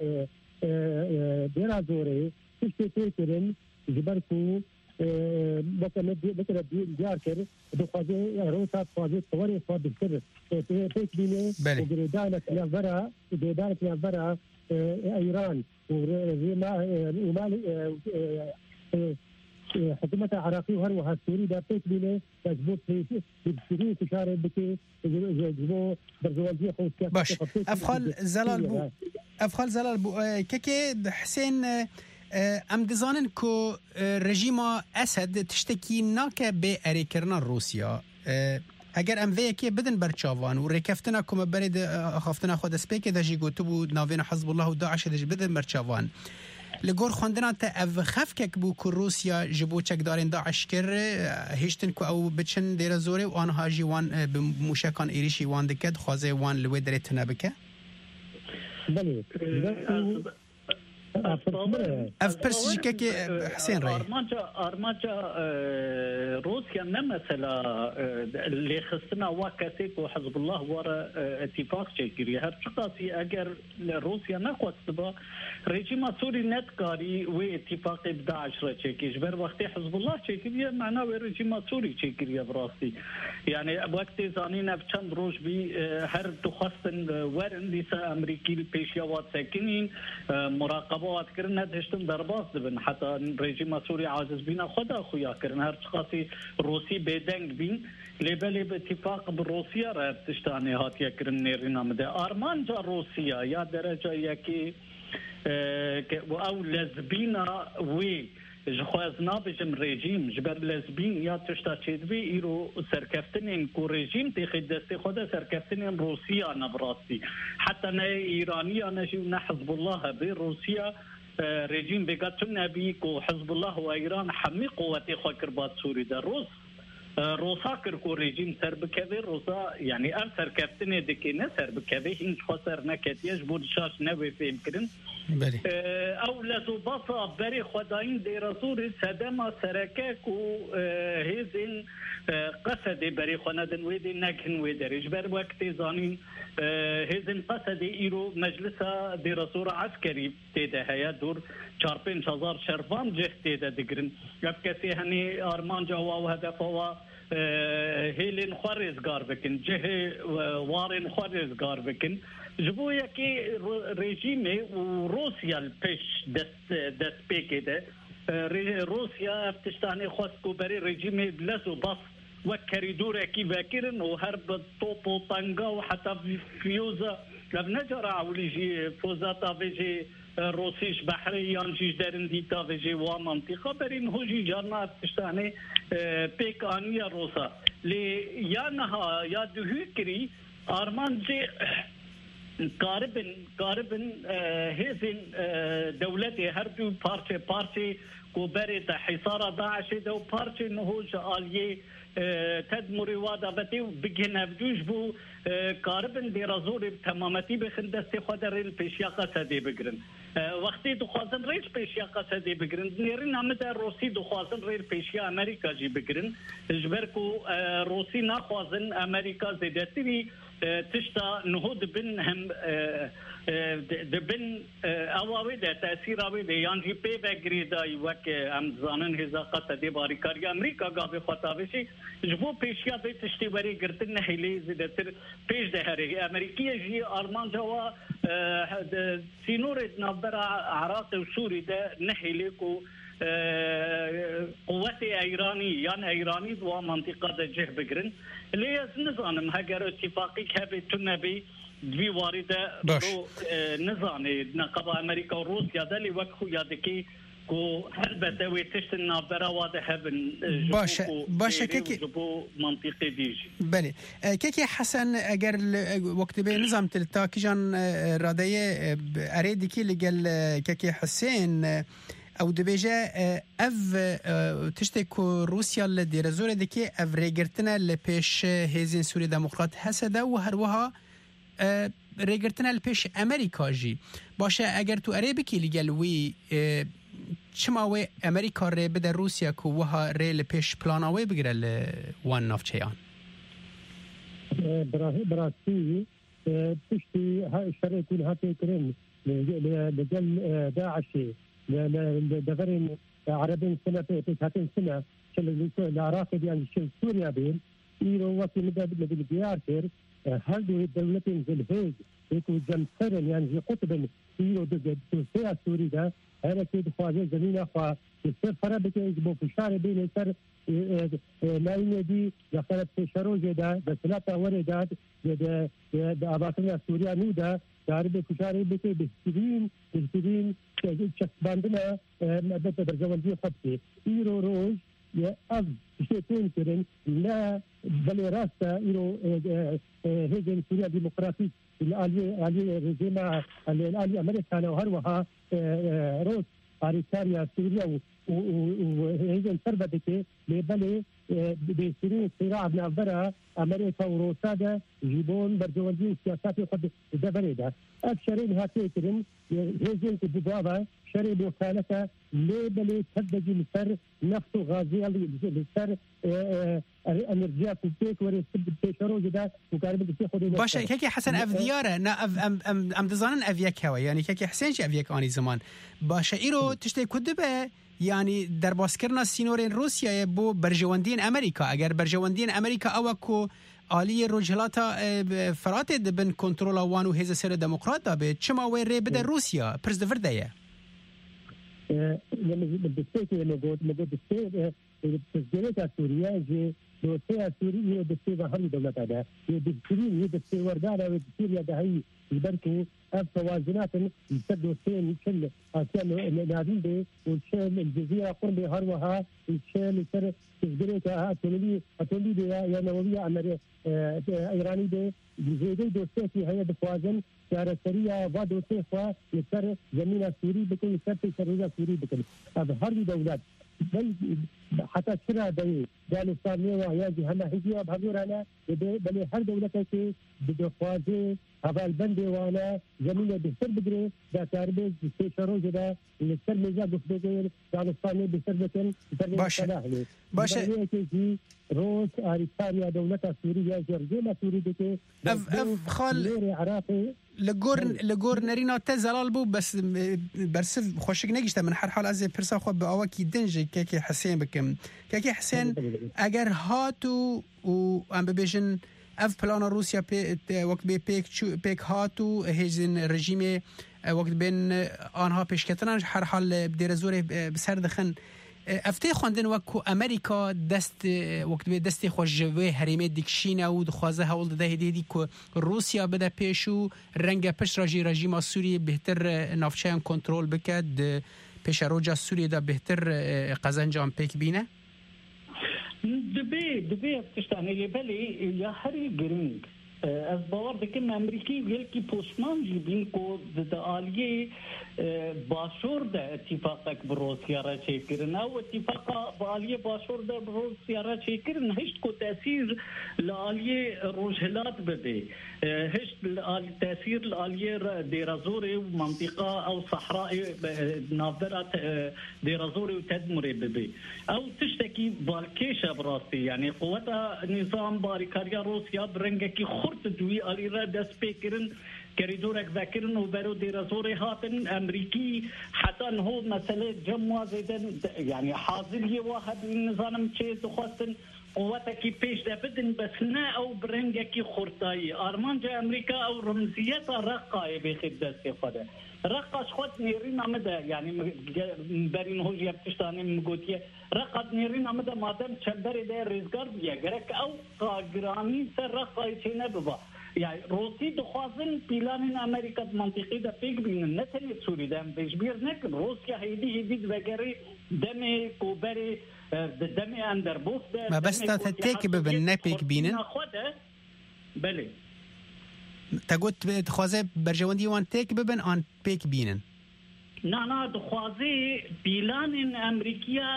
ديرا زوري تشتي تيكرن جبركو بكره بكره ديار كر بخوازي روسا خوازي صوري فاد كر تيك بينه وجردانك نبرا جردانك نبرا ايران وريما ومالي حكومة عراقي وهروها السوري دا بيت بينه تجبوت في السوري تشارك بكي يجبو برزوالجية خوصية باش أفخال زلال بو أفخال زلال بو كيكي حسين ام دزانن كو رژیم اسد تشتکی ناکه به اریکرنا روسیا اگر ام وی کی بدن برچاوان و رکفتنا کوم برید خفتنا خود سپیک دجی گوتو بو ناوین حزب الله و داعش دج بدن برچاوان لگور خوندنا ته اف خفکک بو کو روسیا جبو چک دارین داعش کر هشتن کو او بچن دیر زوره و آنها جی وان بموشکان ایریشی وان دکد خوازه وان لوی درت نبکه بله اف برسجكه که حسین رای آرمانجا آرمانجا روسيا نمثلا اللي خصنا وكاسيك وحزب الله ورا اتفاق شكري هر شخصي اگر روسيا نقصبا رژیم سوری نتکاری و اتفاق داعش را چکیش بر وقتی حزب الله چکیه معنا و رژیم سوری چکیه براستی یعنی وقتی زانی نف چند روز بی هر دخواستن ورن لیسا امریکی پیشیوات سکنین مراقبات کردن نداشتن درباز دبن حتی رژیم سوری عاجز بینا خدا خویا کردن هر چقاسی روسی بدنگ بین لبلی به اتفاق بروسیا را تشتانه هاتیا کردن نیرنا مده آرمانجا روسیا یا درجه یکی او لزبینا وی جخوازنا بجم رژیم جبر لزبین یا تشتا چیدوی ایرو سرکفتنین کو رژیم تیخی دستی خود سرکفتنین روسیا نبراستی حتی نه ایرانی یا نجیو نه حزب الله بی روسیا رژیم بگاتون نبی کو حزب الله و ایران حمی قوتی خواه کربات سوری در روز روسا کرکو رژیم سر بکوی روسا یعنی ام سرکفتنی دکی نه سر بکوی هنچ خسر نکتیش بود شاش نوی فهم کرن او لزو بطا بری خداین دی رسول سدما سرکک و هیزین قصد بری خواندن ویدی نکن ویدرش بر وقتی زانین هیزین قصد ایرو مجلس دی رسول عسکری تیده هیا دور چار پنج هزار شرفان جه تیده دگرن اب کسی هنی آرمان جوا و هدف و هیلین خوارزگار بکن جه وارن خوارزگار بکن جبو یکی رژیم و روسیا پیش دست دست پیکیده روسیا افتشتانی خواست کو بری رژیم لزو بس و کریدور کی بکرن و هر توپ و طنگا و حتی فیوزا لب نجرا اولیجی فوزاتا بجی روسیش بحری یانجیش درن دیتا بجی و منطقه برین هوجی جارنا افتشتانی پیک آنیا روسا لی یا نها یا دوهی کری آرمان جی قاربن قاربن هذين دولتي هردو بارتي بارتي كوبرت حصار داعش دو بارتي نهوج آلية تدمر وادا بتي بجنا بدوش بو قاربن دي رازور تمامتي بخندستي خدر البيشياقة سدي بجرن وقتی دخوازن ریل پیشیا قصدی بگرن نیرین همه روسی دخوازن ریل پیشیا امریکا جی بگرن جبر کو روسی نخوازن امریکا زیدتی تشتا نهود بن هم دبن اواوی ده تأثیر آوی ده یانجی پی بگری دای وک هم زانن هزا قصدی باری کاری امریکا گاوی خطابشی جبو پیشیا به تشتی بری گرتن نهیلی زیدتر پیش ده هری امریکی جی آرمان جوا سینور نابر عراق و سوری ده نهیلی کو قوت ایرانی یان ایرانی دوا منطقه ده جه بگرن لیز نزانم هگر اتفاقی که به تو نبی دوی وارده رو نزانه نقبه امریکا و روسیا ده لی وقت یادکی کو هر بدوی تشت نابرا واده هبن باشه باشه که جبو منطقه دیجی بله که حسن اگر وقت به نظام تلتاکی جان رادیه اريد کی لگل که حسین او دبیجه اف تشتی کو روسیا لدیرزور دکی اف ریگرتنا لپیش هیزین سوری دموکرات هسده و هر وها ریگرتنا لپیش امریکا جی باشه اگر تو اری بکی لگل وی چماوی امریکا ری بده روسیا کو وها ری لپیش پلاناوی بگره لوان نافچهان براستی تشتی شرعی کل هاتی کرن لجل داعشی دغرين عربين سنة تسعين سنة شل العراق ديال شل سوريا بين إيرو وقت مدة بالديارتر هل دو دولتين زي الهيج يكو جمسرن يعني في قطب إيرو دو سوريا سوري ده هذا كده خواجه زمينة خوا يصير فرابك يجبو في الشارع بين يصير لاينة دي يخلط في شروجة ده بسلاطة وردات ده ده أباطنا سوريا نودا دارب كشاري بكي بسترين بسترين چسباندنا مدت برجوانجی خطی ایرو روز یا از شیطان کرن لا بل راستا ایرو هجن سوريا ديمقراطية الآلية آلية رجيمة الآلية أمريكا وهروها روس أريتاريا سوريا وهي هجن سربتك لبلي بيصيرون صراع بنعبرها أمريكا وروسيا ده يجيبون برجوانجين سياسات قد دبريدها أبشرين هاتيكرين هجن كدبابا شري وكالته لبلي تبدي لسر نفط وغازية لسر انرژیا کوپیک ور بشرو جدا وكارب تاخذ باشه كيكي حسن اف دياره نا ام ام ام دزانن افيك هوا يعني كيكي حسين شي افيك اني زمان باشه ايرو تشتي كدبه يعني در باسكرنا سينورين روسيا بو برجواندين امريكا اگر برجواندين امريكا اوكو آلی رجلاتا فراتد بن کنترل وانو هیز سر دموکرات به چما وری بده روسیا پرز دفردیه لما بدستيك لما قلت لما قلت دستيك تسجيلات سوريا جي دوسيا سوريا دستي بحري دولة هذا يدستيرين يدستي وردانا ويدستيريا ده هي يبركوا التوازنات يسدوا سين كل عشان نادين به وشان الجزيرة قرب هروها وشان يصير تسجيلات أتولي أتولي ده يا نووية أمريكا إيراني ده جزيرة دوسيا هي بتوازن شهر سوريا وادو سيفا يصير زمينة سوري بكل يصير سوريا سوري بكل هذا هذه دولات بل حتى شرا ده دالستانية وياجي هنا هجية بهذورانا بل هر دولة كي بدخوازي هذا البند وانا زمينة بيصير بدري ده تربيز بيشرو جدا يصير ميزا بفدقير دالستانية بيصير بكل باشه باشه روس أريتانيا دولة سوريا جرجينا سوري بكل اف اف خال عراقي لگور لگور نرینا تزلال بو بس برسف خوشک نگیشته من هر حال از پرسا خو به اواکی دنج که که حسین بکم که که حسین اگر هاتو و ام ببیجن اف پلان روسیا په وقت به پیک پیک هاتو هیزن رژیم وقت بین آنها پیشکتنان هر حال بدر زور بسر دخن افته خوندن وکو امریکا دست وقت به دست خوشوی حریم دیکشینه و دخوازه هول ده هدی که روسیا بده پیشو رنگ پش راجی رژیم سوریه بهتر نافچه کنترل بکد پیش روجا سوریه ده بهتر قزنجام پیک بینه دبي دبي افتشتاني بلي يا هري جرينج از باور دکم امریکی ویل کی پوسمان جیبین کو د آلیه باشور د اتفاق بر روسیا را چیکرن او اتفاق با آلیه باشور د روسیا را چیکرن هیچ کو تاثیر لالیه روجهلات بده هیچ تاثیر لالیه دیرازور و منطقه او صحراء نافذرات دیرازور و تدمر بده او تشتكي بالكيشه براسي يعني قوتها نظام باريكاريا روسيا برنجكي خرط دوي اليرا دس بيكرن كريدورك ذاكرن وبرو ديرازوري هاتن امريكي حتى هو مساله جموا زيدن يعني حاضر واحد النظام تشيز خاصن قوتك بيش بدن بس نا او برنجكي خرطاي ارمانجا امريكا او رمزيتها رقايه بخدس فدا رقص خود نيرين عمدا يعني برين هوجي بتشتاني مقوتيه رقد نيرين عمدا مادام چندر ده رزگار بیا گرک او قاگرانی سر رقای چینه ببا يعني روسي دخوازن بلان امريكا منطقي ده بيك بين نتني سوري ده بيجبير نك روسيا هيدي هيدي وغيري دمي كوبري دمي اندر بوف ده ما بس تتيك ببن نبيك بينن بله تقول دخوازه برجواندي وان تيك ببن ان بيك بينن نا نا دخوازي بلان امريكيا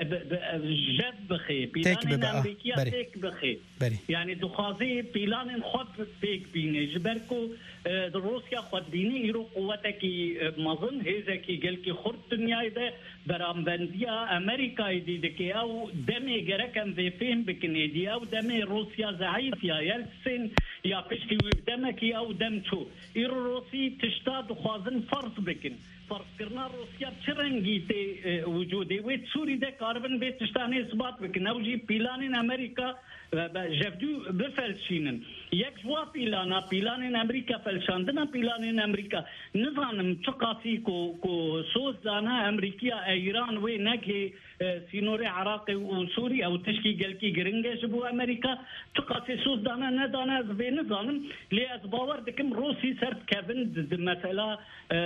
جد بخي بلان امريكيا تيك بخي يعني دخوازي بلان خود بيك بيني جبركو روسيا خود بيني يرو قوتك مظن هيزكي قلكي خرد دنيا ده برامبنديا امريكا دي دكي او دمي جركن ذي فين بكنيدي او دمي روسيا ضعيف يا يلسن يا بشكي دمكي او دمتو يرو روسي تشتاد خوازن فرض بكن فرض كرنا روسيا بشرنجي تي وجودي ويت سوري ده كاربن بيت تشتاني اثبات بكن اوجي بلان امريكا جفدو بفلشينن یک جوا بيلانا بيلان امريكا فلشاندنا بيلان امريكا نظام تقاسي كو كو سوز دانا امريكا ايران وي نكي سينوري عراقي وسوري او تشكي قلكي جرينجش بو امريكا تقاسي سوز دانا ندانا زبي نظام لي ازباور دكم روسي سرت كيفن مثلا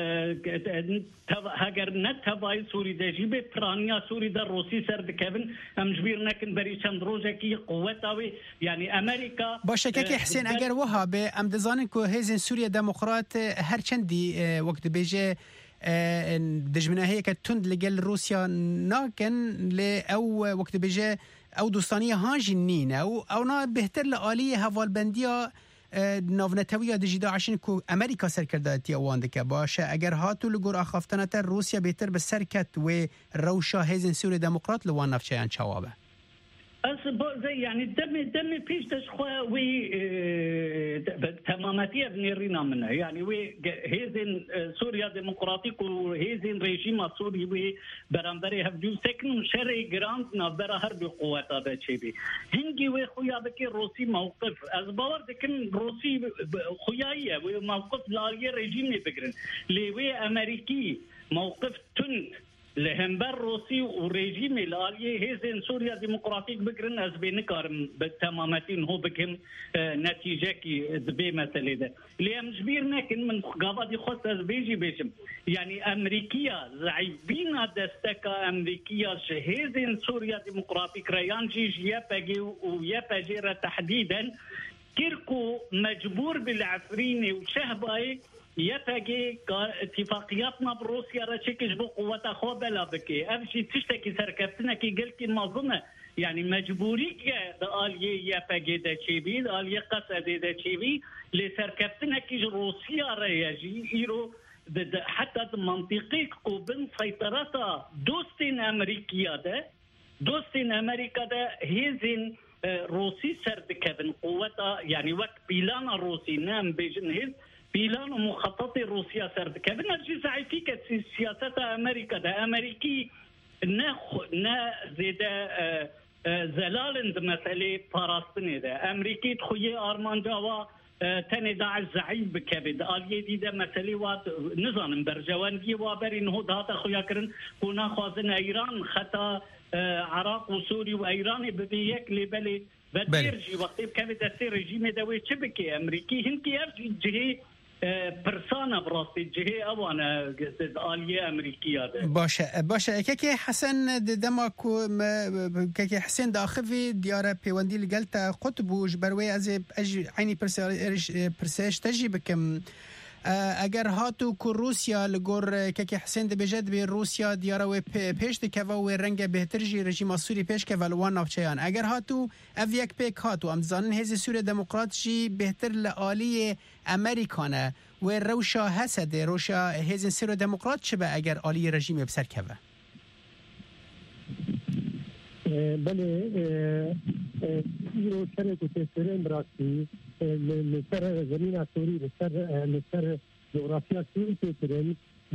هاجر نت هاي سوري دجي بترانيا سوري دا روسي سرت كيفن ام جبير نكن بريشان روجكي قوتاوي يعني امريكا باشكاكي حسين اگر وها به ام دزانن کو هيزن سوريا ديمقراط هر چندي وقت بيجي دجمنه هي كتند لجل روسيا ناكن ل او وقت بيجي او دوستانيه هاجي نين او او نا بهتر لآليه هوالبنديه ناونتویا دجی داعشین کو امریکا سرکرداتی اوان دکه باشه اگر هاتو لگور آخافتنه تر روسیا بهتر به سرکت و روشا هیزن سوری دموکرات لوان نفچه چوابه از زي يعني دم دم فيش تشخوا وي تماماتية بنيرينا منها يعني وي هيزن سوريا ديمقراطيك وهيزن ريجيم سوري وي برامبري هفدو سكن شرعي جراند نبرا هرب قوات هذا الشيء هنجي وي خويا بكي روسي موقف از باور دكن روسي خوياية وي موقف لالية ريجيمي بكرن لي وي أمريكي موقف تند لهمبر روسي وريجيم الآلية هيزن سوريا ديمقراطيك بكرن از بينكارم بالتماماتين هو بكم نتيجة كي دبي مسألة ده اللي مجبير ناكن من قابا دي خص از بيجي بيجم يعني أمريكية زعيبين دستكا أمريكية هيزن سوريا ديمقراطيك ريان جيج ياباجي وياباجيرا تحديدا كيركو مجبور بالعفريني وشهباي يتاجي اتفاقياتنا بروسيا رشكش بقوة خو بلا بكي أمشي تشتكي سركبتنا كي قلت المنظمة يعني مجبوريك دالية يتاجي دا تشيبي دالية قصدي دا تشيبي لسركبتنا كي روسيا رياجي إيرو حتى منطقي قوبن سيطرة دوستين أمريكية ده دوستين أمريكا ده هيزن روسي سردكبن قوة يعني وقت بيلانا روسي نام بيجن هيز بيلان ومخطط روسيا سرد كابن نرجع زعيفيك سياسة أمريكا ده أمريكي نا نا زيدا زلالند مسألة فلسطين ده أمريكي تخوي أرمان جوا تاني داعش زعيم بكبد آلية دي ده مسألة وات نظام برجوان دي وابرين هو داتا خويا كرن كنا خوازن إيران خطا عراق وسوري وإيران ببيك لبلي بديرجي وقت بكبد السير رجيم دوي شبكي أمريكي هنكي أرجي جهي پرسانه براستی جهه اوانه آلیه امریکیه ده باشه باشه که که حسن دما کو که که حسین داخوی دیاره پیوندی لگلتا قطب و جبروی از عینی پرسش تجی بکم اگر هاتو کو روسیا لگور که که حسین د بجد به روسیا دیاره و پیش د و رنگ بهتر جی رژیم سوری پیش که ولوان نافچیان اگر هاتو اف یک پیک هاتو امزان هز سوری دموکرات جی بهتر لالی امریکانه و روشا حسد روشا هز سوری دموکرات چه اگر عالی رژیم بسر که بله ایرو شرک و تسرین براستی لسر زمین سوری لسر لسر جغرافیا سوری تسرین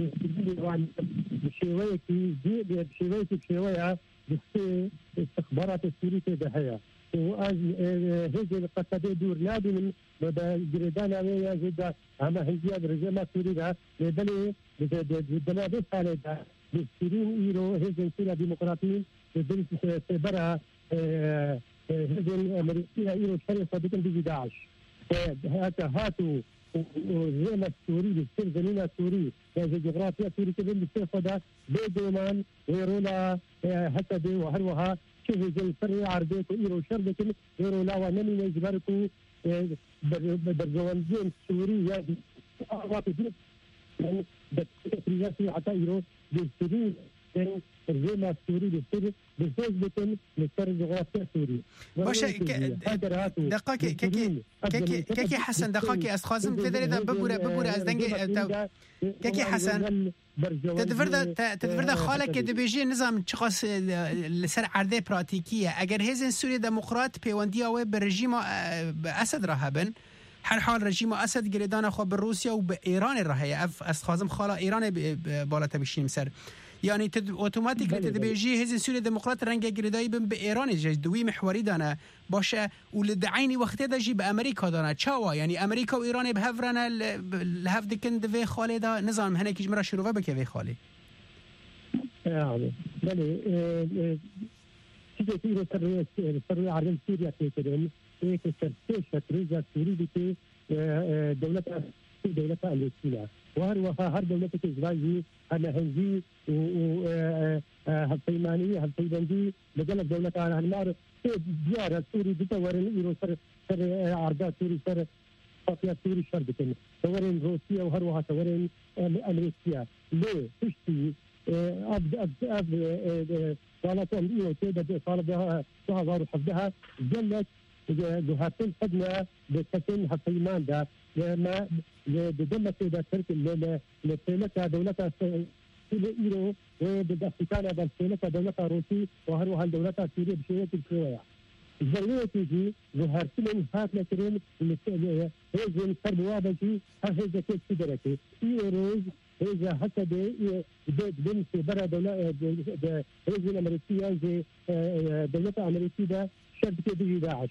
بشیوه کی بشیوه کی بشیوه بس استخبارات سوری تدهیا و از هذه القصة دور نادي من بجريدانا ويا زد أما هنجيا برجمة سوري ده بدلي بدنا بس على ده بالسوريين إيرو هذه سوريا ديمقراطيين بدل برا هذه الأمريكية إيرو شريفة بدل بيجي داعش هذا هاتو وزينا السوري بيصير زمينا سوري هذه جغرافيا سوري كذا بيصير فدا بدومان ويرولا حتى دي وهروها كيف جل فري عربيك وإيرو شربك ويرولا ونمي يجبركوا برجوانزين سوري يعني أعرف دي يعني بترياسي حتى إيرو بيصير الرجال السوري بيصير بيصير بتن مستر جغرافيا سوري باشه دقاقي كيكي كيكي كيكي حسن دقاقي استخازم في ذلك ببورة ببورة از دنگ كيكي حسن تدفردا تدفردا خالك دبيجي نظام چقاس لسر عرضه براتيكيه اگر هزن سوري ديمقراط بيونديا و برژیم اسد راهبن هر حال رژیم اسد گریدان خو به روسیا و به ایران راهه اف استخازم خالا ایران بالات بشیم سر يعني تد اوتوماتيك تدبيجي هز سوريا ديمقراط رنگ گردای بن به ایران جج دوی محوري دانه باشه ولدعيني وقت ده جي به امريكا دانه چاوا يعني امريكا و ایران به هفرنا لهف دکن دوی خاله دا نظام هنه کیج مرا شروع بك وی خاله يعني بله چیزی که سر سر عرض سوريا كده یک سرچ تریزا سوری که دولت دولت امریکا وهر وها هر دولت إسرائيل أنا هنجي و هالفيمانية هالفيبندي لجل الدولة على هالمار ديار سوري بتورن إيرو سر سر عرضات سوري سر اتفاقيات سوري شربتن تورين روسيا وهروها تورين امريكا ليه تشتي اب اب اب قالت امريكا كده طالب بها ظهر حفظها جلت جهاتين خدمه بكتن هفيمان ده ما بدمت ده ترك لسلكه دولتها ايرو وبدافكان بالسلكه دولتها روسي وهروها دولتها سوريا بشويه بشويه ضروري تيجي ظهرتين هات لكرين هيجي الفرد واضحي هذا كيف تدركي ايروز هذا حتى ده بين برا دولة هيجي الأمريكية زي دولة أمريكية ده شركة بيجي داعش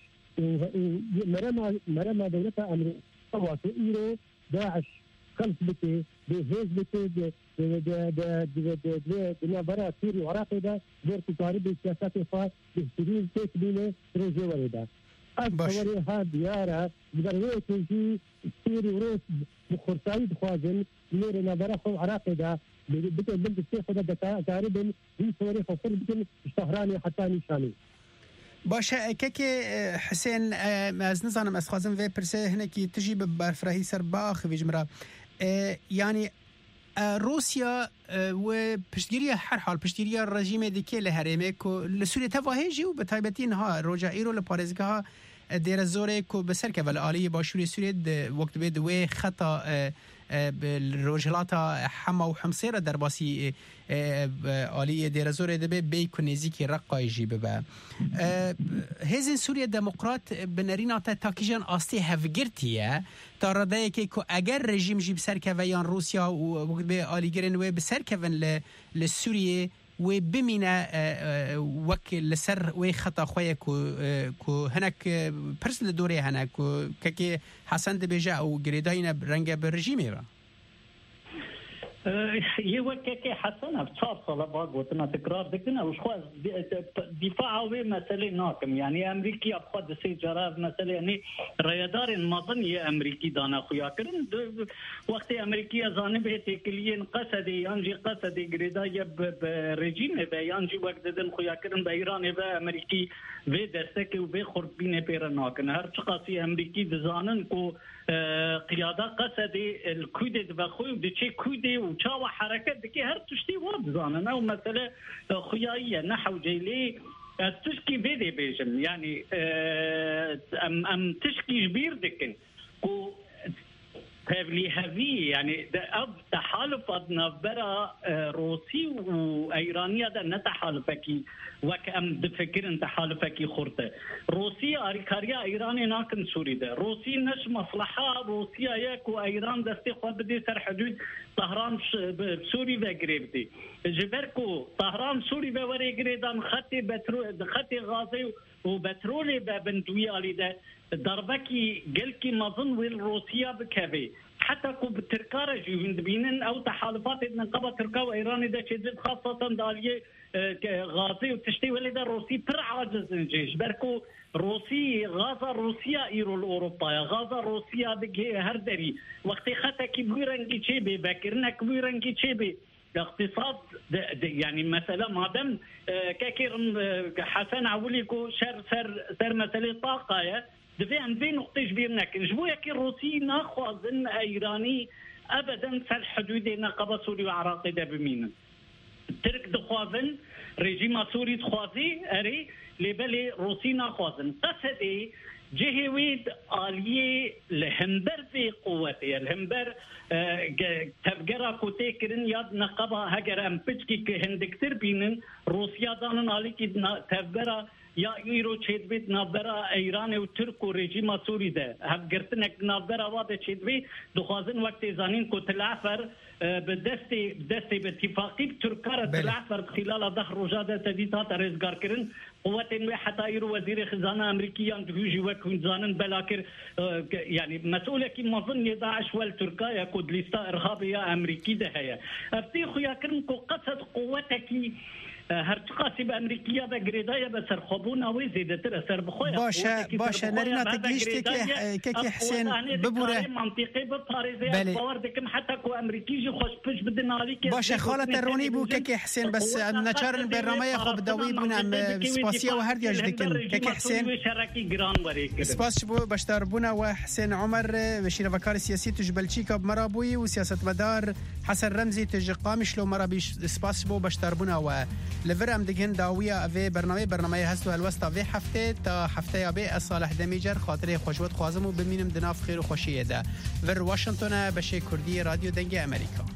مرمى مرمى دولة أمريكا واسو إيرو داعش خلف بكي بهيز بكي ب ب ب ب ب بنا برا سوري وعراقي ده دور تقارب السياسات الفا بهترين كيف بينه روجي وريدا أصوري هاد ديارة بدرجة تجي سوري وروس بخرطاي بخوازن مير نبرة خو عراقي ده بكي بنت السيف ده تقارب في سوري خفر بكي شهراني حتى نشاني باشه که حسین از نظرم از خوازم و پرسه هنه که تجی به برفراهی سر باخ وی جمرا یعنی روسیا و پشتگیری هر حال پشتگیری رژیم دیگه لهرمه که لسوریه تواهجی و به تایبتین ها رجائی رو لپارزگاه ها دیر زوره که بسر که ولی آلی باشوری سوریه وقت بید و خطا بالرجلات حما وحمصير درباسي آلية دير زور دبي بيكون نزيكي رقاي جي ببا هزين سوريا ديمقراط بنرينا تاكيجان آستي هفجرتيا تاردايا كيكو اگر رژيم جي بسر كويان روسيا وقت بي آلي گرن و بسر كوين لسوريا و بمينا وك لسر و خطا خويا كو كو هناك برس لدوري هناك كي حسن دبيجا او غريداينا رنگا بالرجيمي با يوكي حسن بصار صلا باغوتنا تكرار دكنا وش خو دفاع و مساله ناكم يعني امريكي ابخد سي جرار مساله يعني ريادار مظني امريكي دانا خويا كرن وقت امريكي جانب تكلين قصدي انجي قصدي غريدايا برجيم بيانجي وقت دن خويا كرن بايران با امريكي و دستك و بخربين بيرناكن هر شقاسي امريكي دزانن كو قيادة قصدي الكودة بخوي بدشي كودة وشاوة حركات دكي هر تشتي واد زاننا ومثلا خيائية نحو جيلي تشكي بيدي بيجم يعني أم أم تشكي جبير دكن كو تبلي هذي يعني أب تحالف أدنى برا روسي وإيرانيا ده نتحالفكي وكأم دفكر تحالفكي خرطة روسيا أريكاريا إيراني ناكن سوري ده روسي نش مصلحة روسيا ياكو إيران دستي خود بدي سر حدود طهران سوري وغريب دي جبركو طهران سوري ووري غريدان خطي بترول خطي غازي وبترولي ببندوي علي ده ضربكي قلكي مظن والروسيا بكافي حتى كو بالتركارة جوين دبينن أو تحالفات نقابة تركا وإيراني ده شديد خاصة دالية غازي وتشتي ولدا روسي بر عاجز الجيش بركو روسي غازا روسيا إيرو الأوروبا غازا روسيا بجي هردري وقت خطا كي بويرنجي تشيبي باكرنا كبويرنجي تشيبي الاقتصاد يعني مثلا مادام كاكير حسن عوليكو شر سر سر مسألة طاقة يا دفي أن في نقطة كبيرة نجبو يكي روسي ناخذ إيراني أبدا سر حدود نقابة سوري وعراقي ده بمين ترك دخوازن رجيم سوري دخوازي أري لبلي روسي ناخذن قصدي جهويد آلية الهمبر في قوته الهمبر تفجرا كوتي كرن ياد نقابة هجر أم بتشكي كهندكتر بينن روسيا دانن آلي كي تفجرا يا إيرو تشيد بيت نابرا إيران وترك ورجيم سوري ده هفجرتنك نابرا واده تشيد بيت دخوازن وقت زانين كو تلعفر بدستي بدستي باتفاقي بتركارة تلعفر خلال ظهر رجادة تديتات رزقار كرن قوة حتى إيرو وزير خزانة أمريكية دهوجي وكون زانن بلاكر يعني مسؤولة كي مظن داعش والتركيا كود لستا إرهابية أمريكية ده هي أفتي خويا كرن كو قصد قوتك هر قاسی به امریکا به گریدای به سرخوبون اوی زیادتر اثر بخواه باشه باشه نرینا تگیشت که که حسین ببوره منطقی به پاریزی بله. باور دکم حتی کو امریکی جو خوش پش بدن علی که باشه خالت رونی بو که حسین بس نچار برنامه خوب دوی بونم سپاسیه و هر دیاج دکن که حسین سپاس بو بشتر بونا و حسین عمر وشیر وکار سیاسی تجبلچی کاب مرابوی و سیاست مدار حسن رمزی تج قامش لو مرابیش سپاس بو بشتر بونا و لفرم دگن داویه اوی برنامه برنامه هستو الوستا و هفته تا هفته یا به صالح دمیجر خاطر خوشوت خوازم و ببینم دناف خیر و خوشیه ده ور واشنگتن بشه کردی رادیو دنگ امریکا.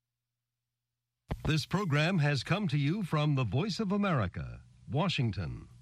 This program has come to you from the Voice of America, Washington.